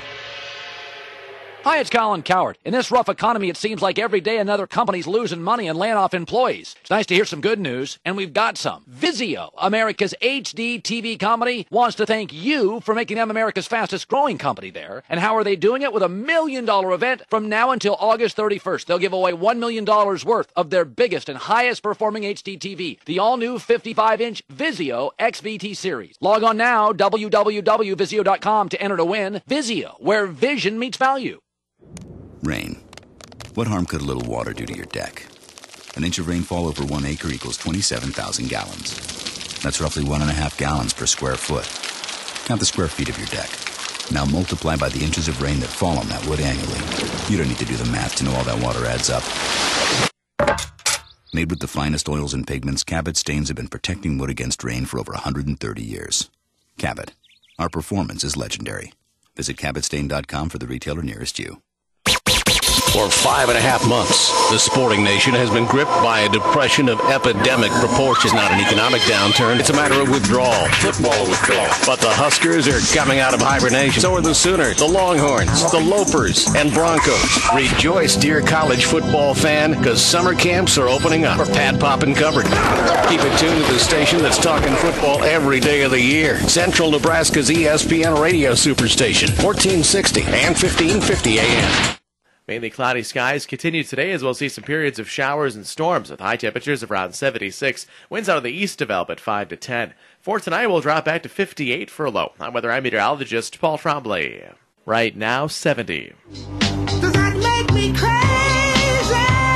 Hi, it's Colin Coward. In this rough economy, it seems like every day another company's losing money and laying off employees. It's nice to hear some good news, and we've got some. Vizio, America's HD TV comedy, wants to thank you for making them America's fastest growing company there. And how are they doing it? With a $1 million event from now until August 31st. They'll give away $1 million worth of their biggest and highest performing HD TV, the all-new 55-inch Vizio XVT series. Log on now, www.vizio.com to enter to win. Vizio, where vision meets value. Rain. What harm could a little water do to your deck? An inch of rainfall over 1 acre equals 27,000 gallons. That's roughly 1.5 gallons per square foot. Count the square feet of your deck. Now multiply by the inches of rain that fall on that wood annually. You don't need to do the math to know all that water adds up. Made with the finest oils and pigments, Cabot stains have been protecting wood against rain for over 130 years. Cabot. Our performance is legendary. Visit CabotStain.com for the retailer nearest you. For 5.5 months, the sporting nation has been gripped by a depression of epidemic proportions. Not an economic downturn, it's a matter of withdrawal. Football withdrawal. But the Huskers are coming out of hibernation. So are the Sooners, the Longhorns, the Lopers, and Broncos. Rejoice, dear college football fan, because summer camps are opening up for Pat Poppin coverage. Keep it tuned to the station that's talking football every day of the year. Central Nebraska's ESPN radio superstation, 1460 and 1550 AM. Mainly cloudy skies continue today, as we'll see some periods of showers and storms with high temperatures of around 76. Winds out of the east develop at 5 to 10. For tonight, we'll drop back to 58 for a low. I'm weather meteorologist Paul Trombley. Right now, 70. Does that make me crazy?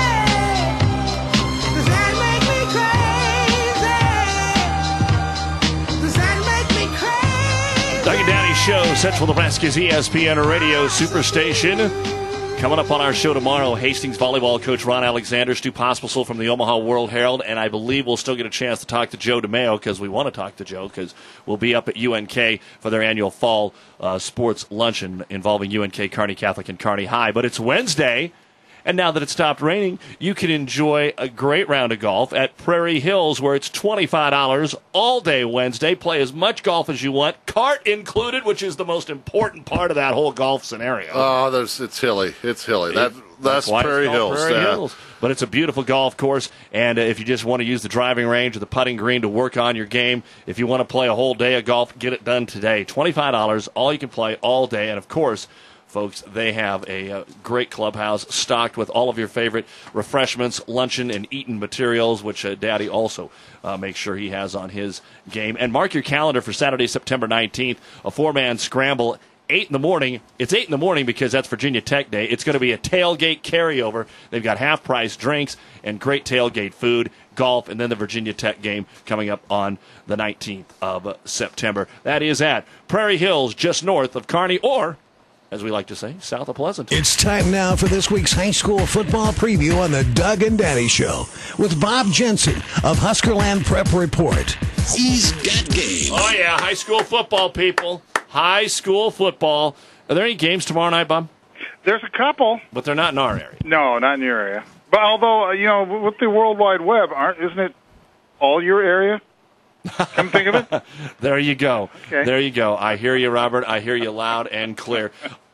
Does that make me crazy? Does that make me crazy? Doug and Daddy Show, Central Nebraska's ESPN radio superstation. Coming up on our show tomorrow, Hastings volleyball coach Ron Alexander, Stu Pospisil from the Omaha World Herald, and I believe we'll still get a chance to talk to Joe DeMeo because we want to talk to Joe because we'll be up at UNK for their annual fall sports luncheon involving UNK, Kearney Catholic, and Kearney High. But it's Wednesday, and now that it's stopped raining, you can enjoy a great round of golf at Prairie Hills where it's $25 all day Wednesday. Play as much golf as you want, cart included, which is the most important part of that whole golf scenario. Oh, it's hilly. It's hilly. That's Prairie Hills. Prairie Hills. But it's a beautiful golf course, and if you just want to use the driving range or the putting green to work on your game, if you want to play a whole day of golf, get it done today. $25, all you can play all day, and of course, folks, they have a great clubhouse stocked with all of your favorite refreshments, luncheon, and eaten materials, which Daddy also makes sure he has on his game. And mark your calendar for Saturday, September 19th, a 4-man scramble. 8 in the morning. It's 8 in the morning because that's Virginia Tech Day. It's going to be a tailgate carryover. They've got half-price drinks and great tailgate food, golf, and then the Virginia Tech game coming up on the 19th of September. That is at Prairie Hills, just north of Kearney, or, as we like to say, south of Pleasanton. It's time now for this week's high school football preview on the Doug and Daddy Show with Bob Jensen of Huskerland Prep Report. He's got game. Oh, yeah, high school football, people. High school football. Are there any games tomorrow night, Bob? There's a couple. But they're not in our area. No, not in your area. But although, with the World Wide Web, isn't it all your area? Come think of it. There you go. Okay. There you go. I hear you, Robert. I hear you loud and clear.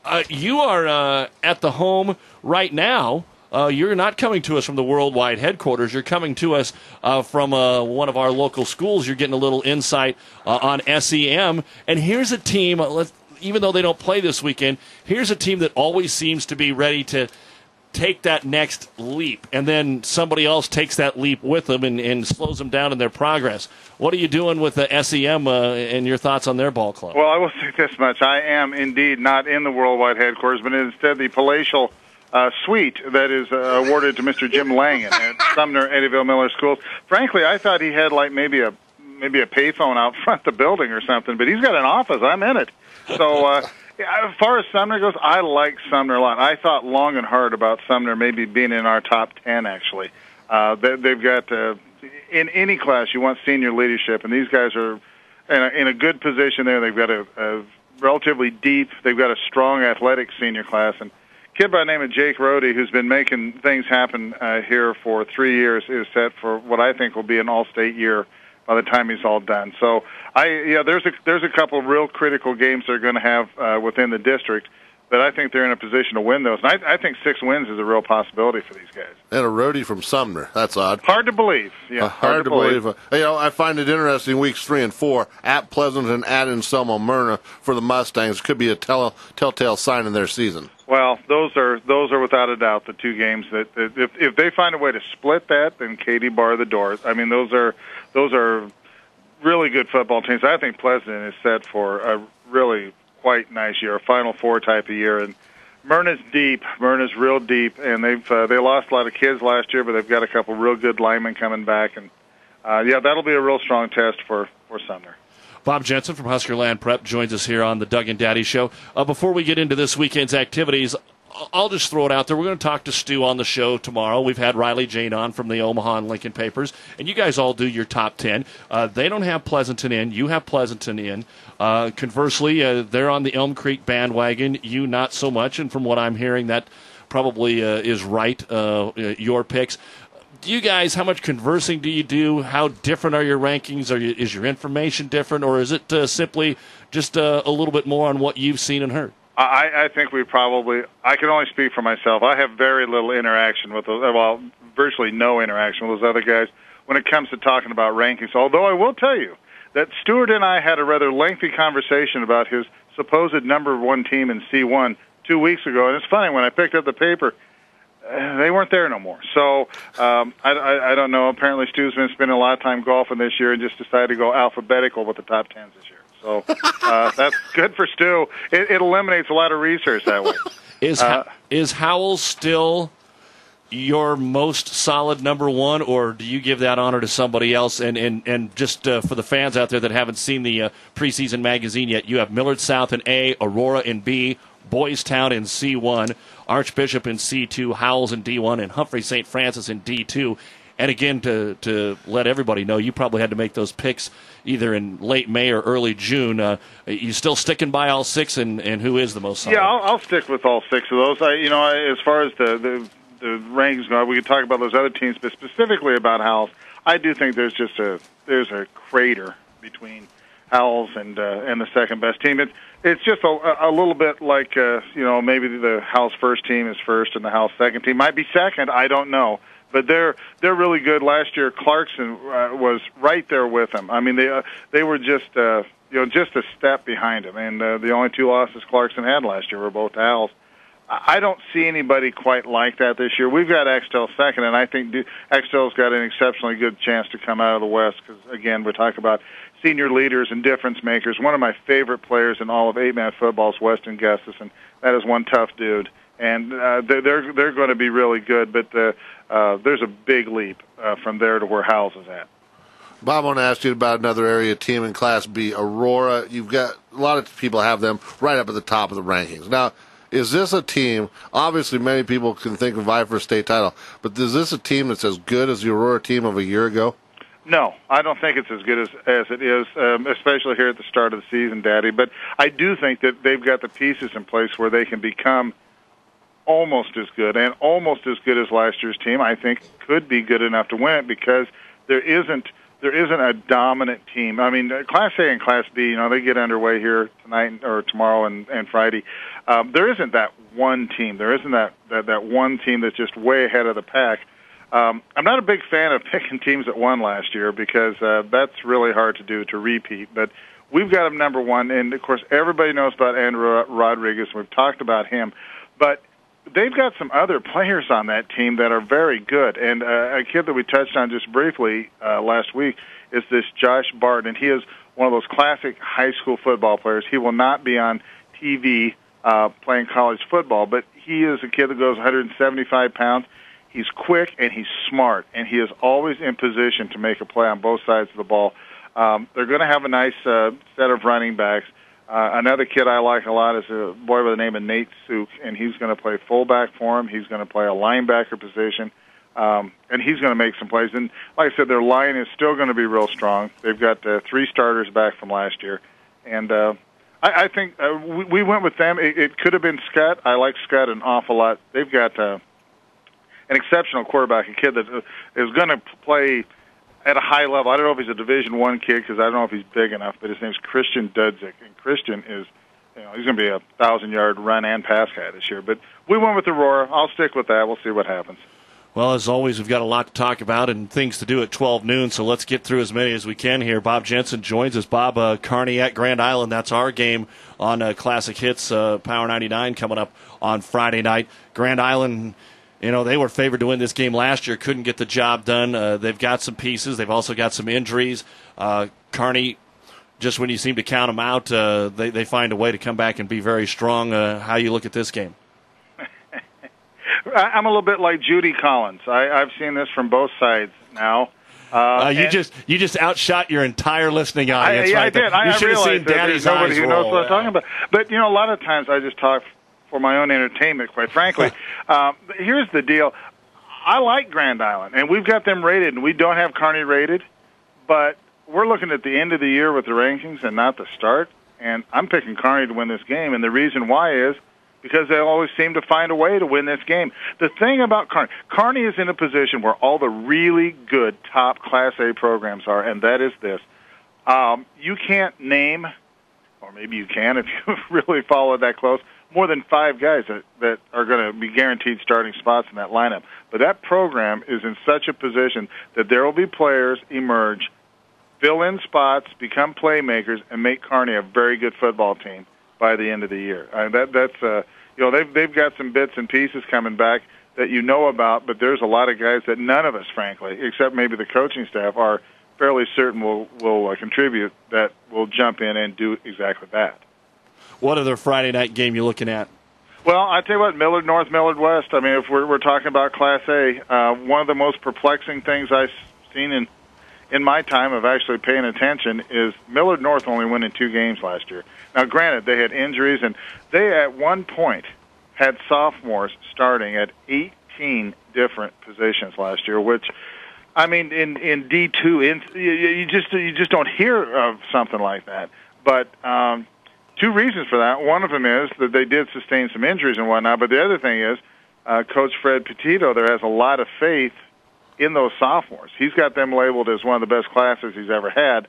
You are at the home right now. You're not coming to us from the worldwide headquarters. You're coming to us from one of our local schools. You're getting a little insight on SEM. And here's a team, even though they don't play this weekend, here's a team that always seems to be ready to take that next leap. And then somebody else takes that leap with them and slows them down in their progress. What are you doing with the SEM and your thoughts on their ball club? Well, I will say this much. I am indeed not in the worldwide headquarters, but instead the palatial suite that is awarded to Mr. Jim Langen at Sumner Eddyville Miller Schools. Frankly, I thought he had like maybe a payphone out front of the building or something, but he's got an office. I'm in it. So as far as Sumner goes, I like Sumner a lot. I thought long and hard about Sumner maybe being in our top 10, actually. They've got, in any class, you want senior leadership, and these guys are in a good position there. They've got a relatively deep, they've got a strong athletic senior class, and kid by the name of Jake Rohde, who's been making things happen here for 3 years, is set for what I think will be an all-state year by the time he's all done. So, there's a couple of real critical games they're going to have within the district, but I think they're in a position to win those. And I think 6 wins is a real possibility for these guys. And a Rohde from Sumner. That's odd. Hard to believe. Yeah, hard to believe. I find it interesting. Weeks 3 and 4 at Pleasanton, at Anselmo Myrna for the Mustangs could be a telltale sign in their season. Well, those are without a doubt the 2 games that if they find a way to split that, then Katie bar the doors. I mean, those are really good football teams. I think Pleasanton is set for a really quite nice year, a Final Four type of year. And Myrna's deep. Myrna's real deep, and they lost a lot of kids last year, but they've got a couple real good linemen coming back, and that'll be a real strong test for Sumner. Bob Jensen from Huskerland Prep joins us here on the Doug and Daddy Show. Before we get into this weekend's activities, I'll just throw it out there. We're going to talk to Stu on the show tomorrow. We've had Riley Jane on from the Omaha and Lincoln papers, and you guys all do your top 10. They don't have Pleasanton in. You have Pleasanton in. Conversely, they're on the Elm Creek bandwagon. You not so much, and from what I'm hearing, that probably is right, your picks. Do you guys, how much conversing do you do? How different are your rankings? Is your information different, or is it simply just a little bit more on what you've seen and heard? I think I can only speak for myself. I have very little interaction with those, virtually no interaction with those other guys when it comes to talking about rankings. Although I will tell you that Stewart and I had a rather lengthy conversation about his supposed number 1 team in C1 2 weeks ago. And it's funny, when I picked up the paper, they weren't there no more. So I don't know. Apparently Stu's been spending a lot of time golfing this year and just decided to go alphabetical with the top 10s this year. So that's good for Stu. It eliminates a lot of research that way. Is Howell still your most solid number 1, or do you give that honor to somebody else? And just for the fans out there that haven't seen the preseason magazine yet, you have Millard South in A, Aurora in B, Boys Town in C1, Archbishop in C2, Howells in D1, and Humphrey St. Francis in D2. And again, to let everybody know, you probably had to make those picks either in late May or early June. You still sticking by all 6, and who is the most solid? Yeah, I'll stick with all 6 of those. As far as the rankings go, we could talk about those other teams, but specifically about Howells, I do think there's a crater between Howells and the second best team. It's just a little bit like maybe the Howells first team is first and the Howells second team might be second. I don't know. But they're really good. Last year, Clarkson was right there with them. I mean, they were just just a step behind them. And the only two losses Clarkson had last year were both Owls. I don't see anybody quite like that this year. We've got Axtell second, and I think Axtell's got an exceptionally good chance to come out of the West because, again, we talk about senior leaders and difference makers. One of my favorite players in all of 8-man football is Weston Gustafson. That is one tough dude, and they're going to be really good, but there's a big leap from there to where Howells is at. Bob, I want to ask you about another area team in Class B, Aurora. You've got a lot of people have them right up at the top of the rankings. Now, is this a team, obviously many people can think of vie for a state title, but is this a team that's as good as the Aurora team of a year ago? No, I don't think it's as good as it is, especially here at the start of the season, Daddy. But I do think that they've got the pieces in place where they can become almost as good, and almost as good as last year's team, I think, could be good enough to win it because there isn't a dominant team. I mean, Class A and Class B, they get underway here tonight or tomorrow and Friday. There isn't that one team. There isn't that one team that's just way ahead of the pack. I'm not a big fan of picking teams that won last year because that's really hard to do, to repeat. But we've got them number one, and, of course, everybody knows about Andrew Rodriguez. We've talked about him. But they've got some other players on that team that are very good. And a kid that we touched on just briefly last week is this Josh Barton, and he is one of those classic high school football players. He will not be on TV playing college football, but he is a kid that goes 175 pounds. He's quick, and he's smart, and he is always in position to make a play on both sides of the ball. They're going to have a nice set of running backs. Another kid I like a lot is a boy by the name of Nate Suk, and he's going to play fullback for him. He's going to play a linebacker position, and he's going to make some plays. And like I said, their line is still going to be real strong. They've got 3 starters back from last year. And I think we went with them. It could have been Scott. I like Scott an awful lot. They've got an exceptional quarterback, a kid that is going to play at a high level. I don't know if he's a Division I kid because I don't know if he's big enough, but his name's Christian Dudzik. And Christian is, he's going to be a 1,000-yard run and pass guy this year. But we went with Aurora. I'll stick with that. We'll see what happens. Well, as always, we've got a lot to talk about and things to do at 12 noon, so let's get through as many as we can here. Bob Jensen joins us. Bob, Kearney at Grand Island, that's our game on Classic Hits, Power 99, coming up on Friday night. Grand Island, they were favored to win this game last year, couldn't get the job done. They've got some pieces. They've also got some injuries. Kearney, just when you seem to count them out, they find a way to come back and be very strong. How you look at this game? I'm a little bit like Judy Collins. I've seen this from both sides now. You just outshot your entire listening audience. I did. You should have seen Daddy's nobody eyes who roll. knows what I'm talking about. But, a lot of times I just talk for my own entertainment, quite frankly. Here's the deal. I like Grand Island, and we've got them rated, and we don't have Kearney rated, but we're looking at the end of the year with the rankings and not the start, and I'm picking Kearney to win this game, and the reason why is because they always seem to find a way to win this game. The thing about Kearney is in a position where all the really good top Class A programs are, and that is this. You can't name, or maybe you can if you really follow that close, more than 5 guys that are going to be guaranteed starting spots in that lineup. But that program is in such a position that there will be players emerge, fill in spots, become playmakers, and make Kearney a very good football team by the end of the year. They've got some bits and pieces coming back that you know about, but there's a lot of guys that none of us, frankly, except maybe the coaching staff, are fairly certain will contribute, that will jump in and do exactly that. What other Friday night game you looking at? Well, I tell you what, Millard North, Millard West. I mean, if we're talking about Class A, one of the most perplexing things I've seen in my time of actually paying attention is Millard North only winning 2 games last year. Now, granted, they had injuries, and they at one point had sophomores starting at 18 different positions last year, which, I mean, in D2, you just don't hear of something like that. But 2 reasons for that. One of them is that they did sustain some injuries and whatnot, but the other thing is Coach Fred Petito there has a lot of faith in those sophomores. He's got them labeled as one of the best classes he's ever had.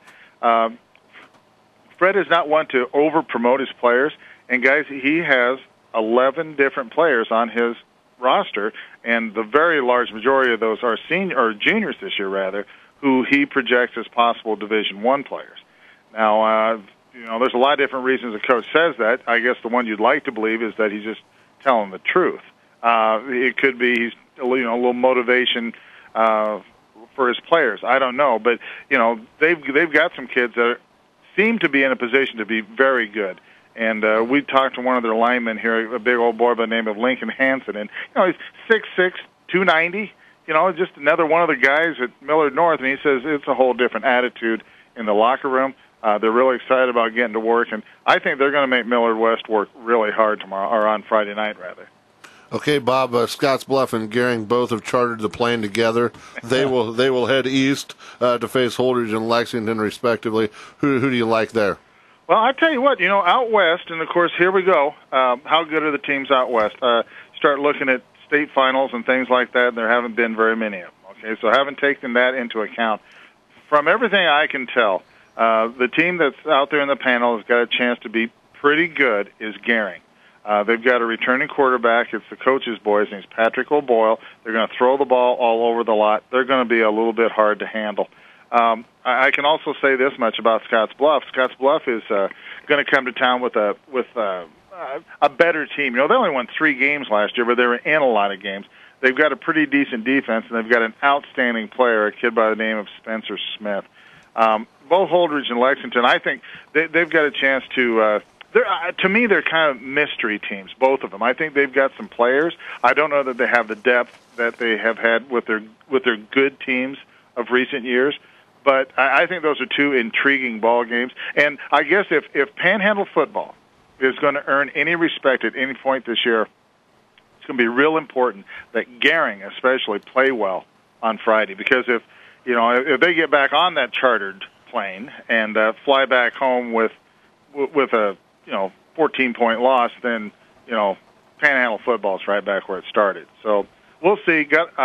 Fred is not one to over-promote his players, and guys, he has 11 different players on his roster, and the very large majority of those are juniors this year, rather, who he projects as possible Division I players. Now, there's a lot of different reasons the coach says that. I guess the one you'd like to believe is that he's just telling the truth. It could be he's a little motivation for his players. I don't know, but they've got some kids that seem to be in a position to be very good. And we talked to one of their linemen here, a big old boy by the name of Lincoln Hansen, and he's 6'6", 290. Just another one of the guys at Millard North, and he says it's a whole different attitude in the locker room. They're really excited about getting to work, and I think they're going to make Millard West work really hard tomorrow, or on Friday night, rather. Okay, Bob, Scottsbluff and Gering both have chartered the plane together. They will head east to face Holdridge and Lexington, respectively. Who do you like there? Well, I tell you what, out west, and of course, here we go. How good are the teams out west? Start looking at state finals and things like that, and there haven't been very many of them. Okay, so I haven't taken that into account. From everything I can tell, the team that's out there in the panel has got a chance to be pretty good is Gering. They've got a returning quarterback. It's the coach's boy. His name's Patrick O'Boyle. They're going to throw the ball all over the lot. They're going to be a little bit hard to handle. I can also say this much about Scottsbluff. Scottsbluff is going to come to town with a better team. They only won 3 games last year, but they were in a lot of games. They've got a pretty decent defense, and they've got an outstanding player, a kid by the name of Spencer Smith. Both Holdridge and Lexington, I think they've got a chance to. To me, they're kind of mystery teams, both of them. I think they've got some players. I don't know that they have the depth that they have had with their good teams of recent years, but I think those are 2 intriguing ball games. And I guess if Panhandle football is going to earn any respect at any point this year, it's going to be real important that Gering especially play well on Friday, because if they get back on that chartered plane and fly back home with a 14-point loss, then Panhandle football's right back where it started. So we'll see.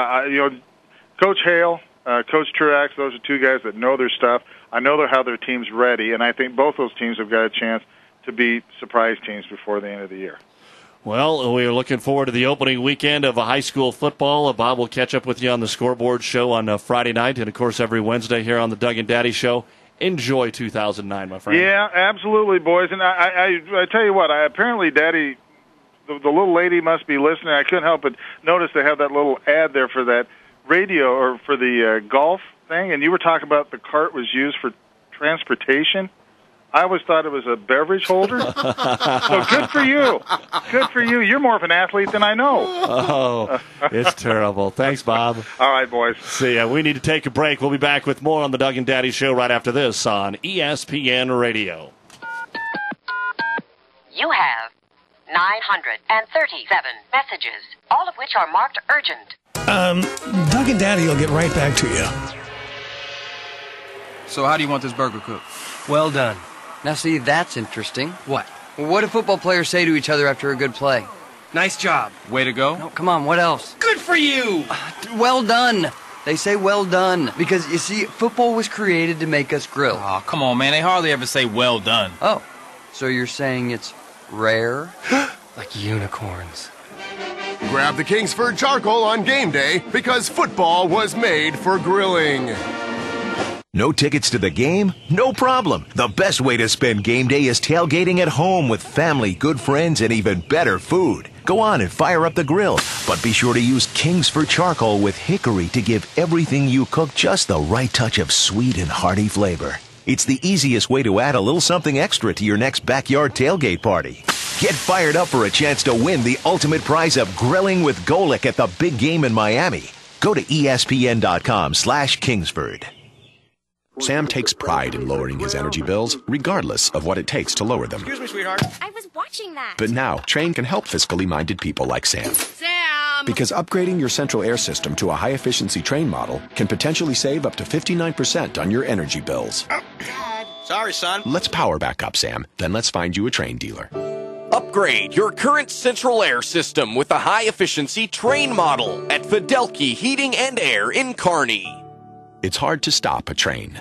Coach Hale, Coach Truax, those are 2 guys that know their stuff. I know how their team's ready, and I think both those teams have got a chance to be surprise teams before the end of the year. Well, we are looking forward to the opening weekend of high school football. Bob will catch up with you on the Scoreboard Show on Friday night, and, of course, every Wednesday here on the Doug and Daddy Show. Enjoy 2009, my friend. Yeah, absolutely, boys. And I tell you what, apparently Daddy, the little lady must be listening. I couldn't help but notice they have that little ad there for that radio, or for the golf thing, and you were talking about the cart was used for transportation. I always thought it was a beverage holder. So good for you. Good for you. You're more of an athlete than I know. Oh, it's terrible. Thanks, Bob. All right, boys. See ya. We need to take a break. We'll be back with more on the Doug and Daddy Show right after this on ESPN Radio. You have 937 messages, all of which are marked urgent. Doug and Daddy will get right back to you. So how do you want this burger cooked? Well done. Now see, that's interesting. What? Well, what do football players say to each other after a good play? Nice job. Way to go. No, come on, what else? Good for you! Well done. They say well done. Because, you see, football was created to make us grill. Oh, come on, man. They hardly ever say well done. Oh, so you're saying it's rare? Like unicorns. Grab the Kingsford charcoal on game day, because football was made for grilling. No tickets to the game? No problem. The best way to spend game day is tailgating at home with family, good friends, and even better food. Go on and fire up the grill, but be sure to use Kingsford charcoal with hickory to give everything you cook just the right touch of sweet and hearty flavor. It's the easiest way to add a little something extra to your next backyard tailgate party. Get fired up for a chance to win the ultimate prize of grilling with Golic at the big game in Miami. Go to ESPN.com/Kingsford. Sam takes pride in lowering his energy bills, regardless of what it takes to lower them. Excuse me, sweetheart. I was watching that. But now, Trane can help fiscally minded people like Sam. Sam! Because upgrading your central air system to a high-efficiency Trane model can potentially save up to 59% on your energy bills. Oh, God. Sorry, son. Let's power back up, Sam. Then let's find you a Trane dealer. Upgrade your current central air system with the high-efficiency Trane model at Fidelki Heating and Air in Kearney. It's hard to stop a train,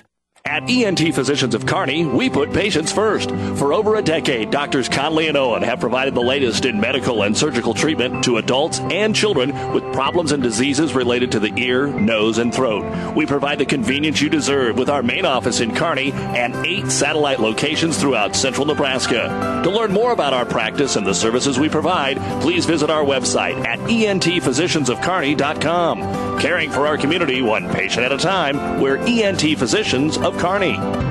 At ENT Physicians of Kearney, we put patients first. For over a decade, Doctors Conley and Owen have provided the latest in medical and surgical treatment to adults and children with problems and diseases related to the ear, nose, and throat. We provide the convenience you deserve with our main office in Kearney and 8 satellite locations throughout central Nebraska. To learn more about our practice and the services we provide, please visit our website at entphysiciansofkearney.com. Caring for our community one patient at a time, we're ENT Physicians of Kearney.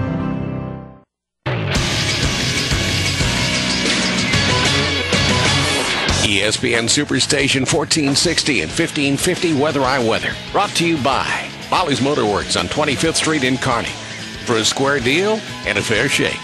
ESPN Superstation 1460 and 1550 Weather I Weather. Brought to you by Molly's Motorworks on 25th Street in Kearney. For a square deal and a fair shake.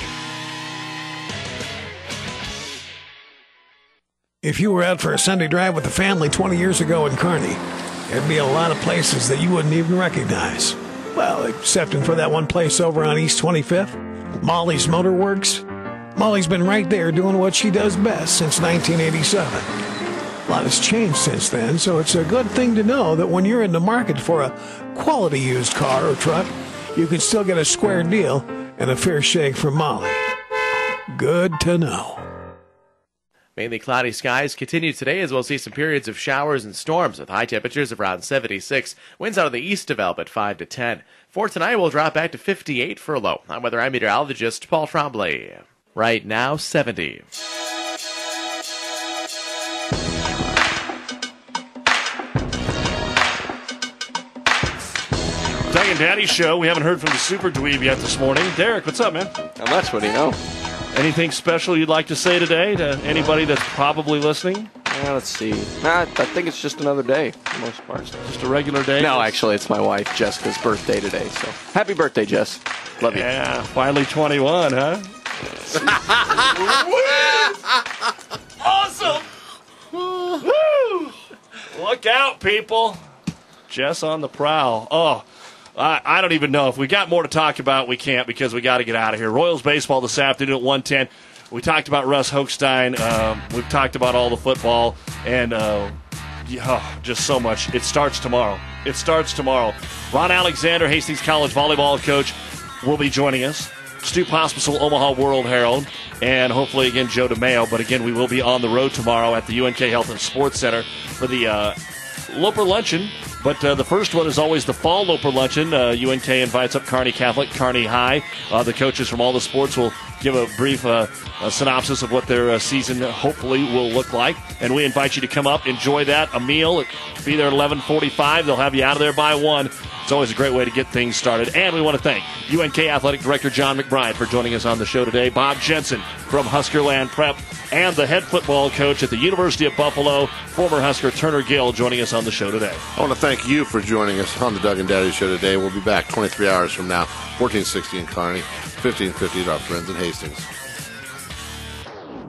If you were out for a Sunday drive with the family 20 years ago in Kearney, there'd be a lot of places that you wouldn't even recognize. Well, excepting for that one place over on East 25th, Molly's Motorworks. Molly's been right there doing what she does best since 1987. A lot has changed since then, so it's a good thing to know that when you're in the market for a quality used car or truck, you can still get a square deal and a fair shake from Molly. Good to know. Mainly cloudy skies continue today, as we'll see some periods of showers and storms with high temperatures of around 76. Winds out of the east develop at 5 to 10. For tonight, we'll drop back to 58 for a low. I'm weather meteorologist Paul Trombley. Right now, 70. Doug and Daddy Show. We haven't heard from the Super Dweeb yet this morning. Derek, what's up, man? Not much. What do you know? Anything special you'd like to say today to anybody that's probably listening? Let's see. I think it's just another day for the most part. Just a regular day? No, actually, it's my wife, Jessica's birthday today. So happy birthday, Jess. Love you. Yeah, finally 21, huh? Awesome! Woo! Look out, people. Jess on the prowl. Oh, I don't even know. If we got more to talk about, we can't because we got to get out of here. Royals baseball this afternoon at 1:10. We talked about Russ Hochstein. We've talked about all the football and just so much. It starts tomorrow. Ron Alexander, Hastings College volleyball coach, will be joining us. Stu Pospisil, Omaha World Herald, and hopefully again Joe DeMeo. But again, we will be on the road tomorrow at the UNK Health and Sports Center for the Loper Luncheon. But the first one is always the Fall Loper Luncheon. UNK invites up Kearney Catholic, Kearney High. The coaches from all the sports will give a brief synopsis of what their season hopefully will look like. And we invite you to come up, enjoy that, a meal. Be there at 11:45. They'll have you out of there by 1. It's always a great way to get things started. And we want to thank UNK Athletic Director John McBride for joining us on the show today. Bob Jensen from Huskerland Prep, and the head football coach at the University of Buffalo, former Husker Turner Gill, joining us on the show today. I want to thank you for joining us on the Doug and Daddy Show today. We'll be back 23 hours from now, 1460 in Kearney, 1550 at our friends in Hastings.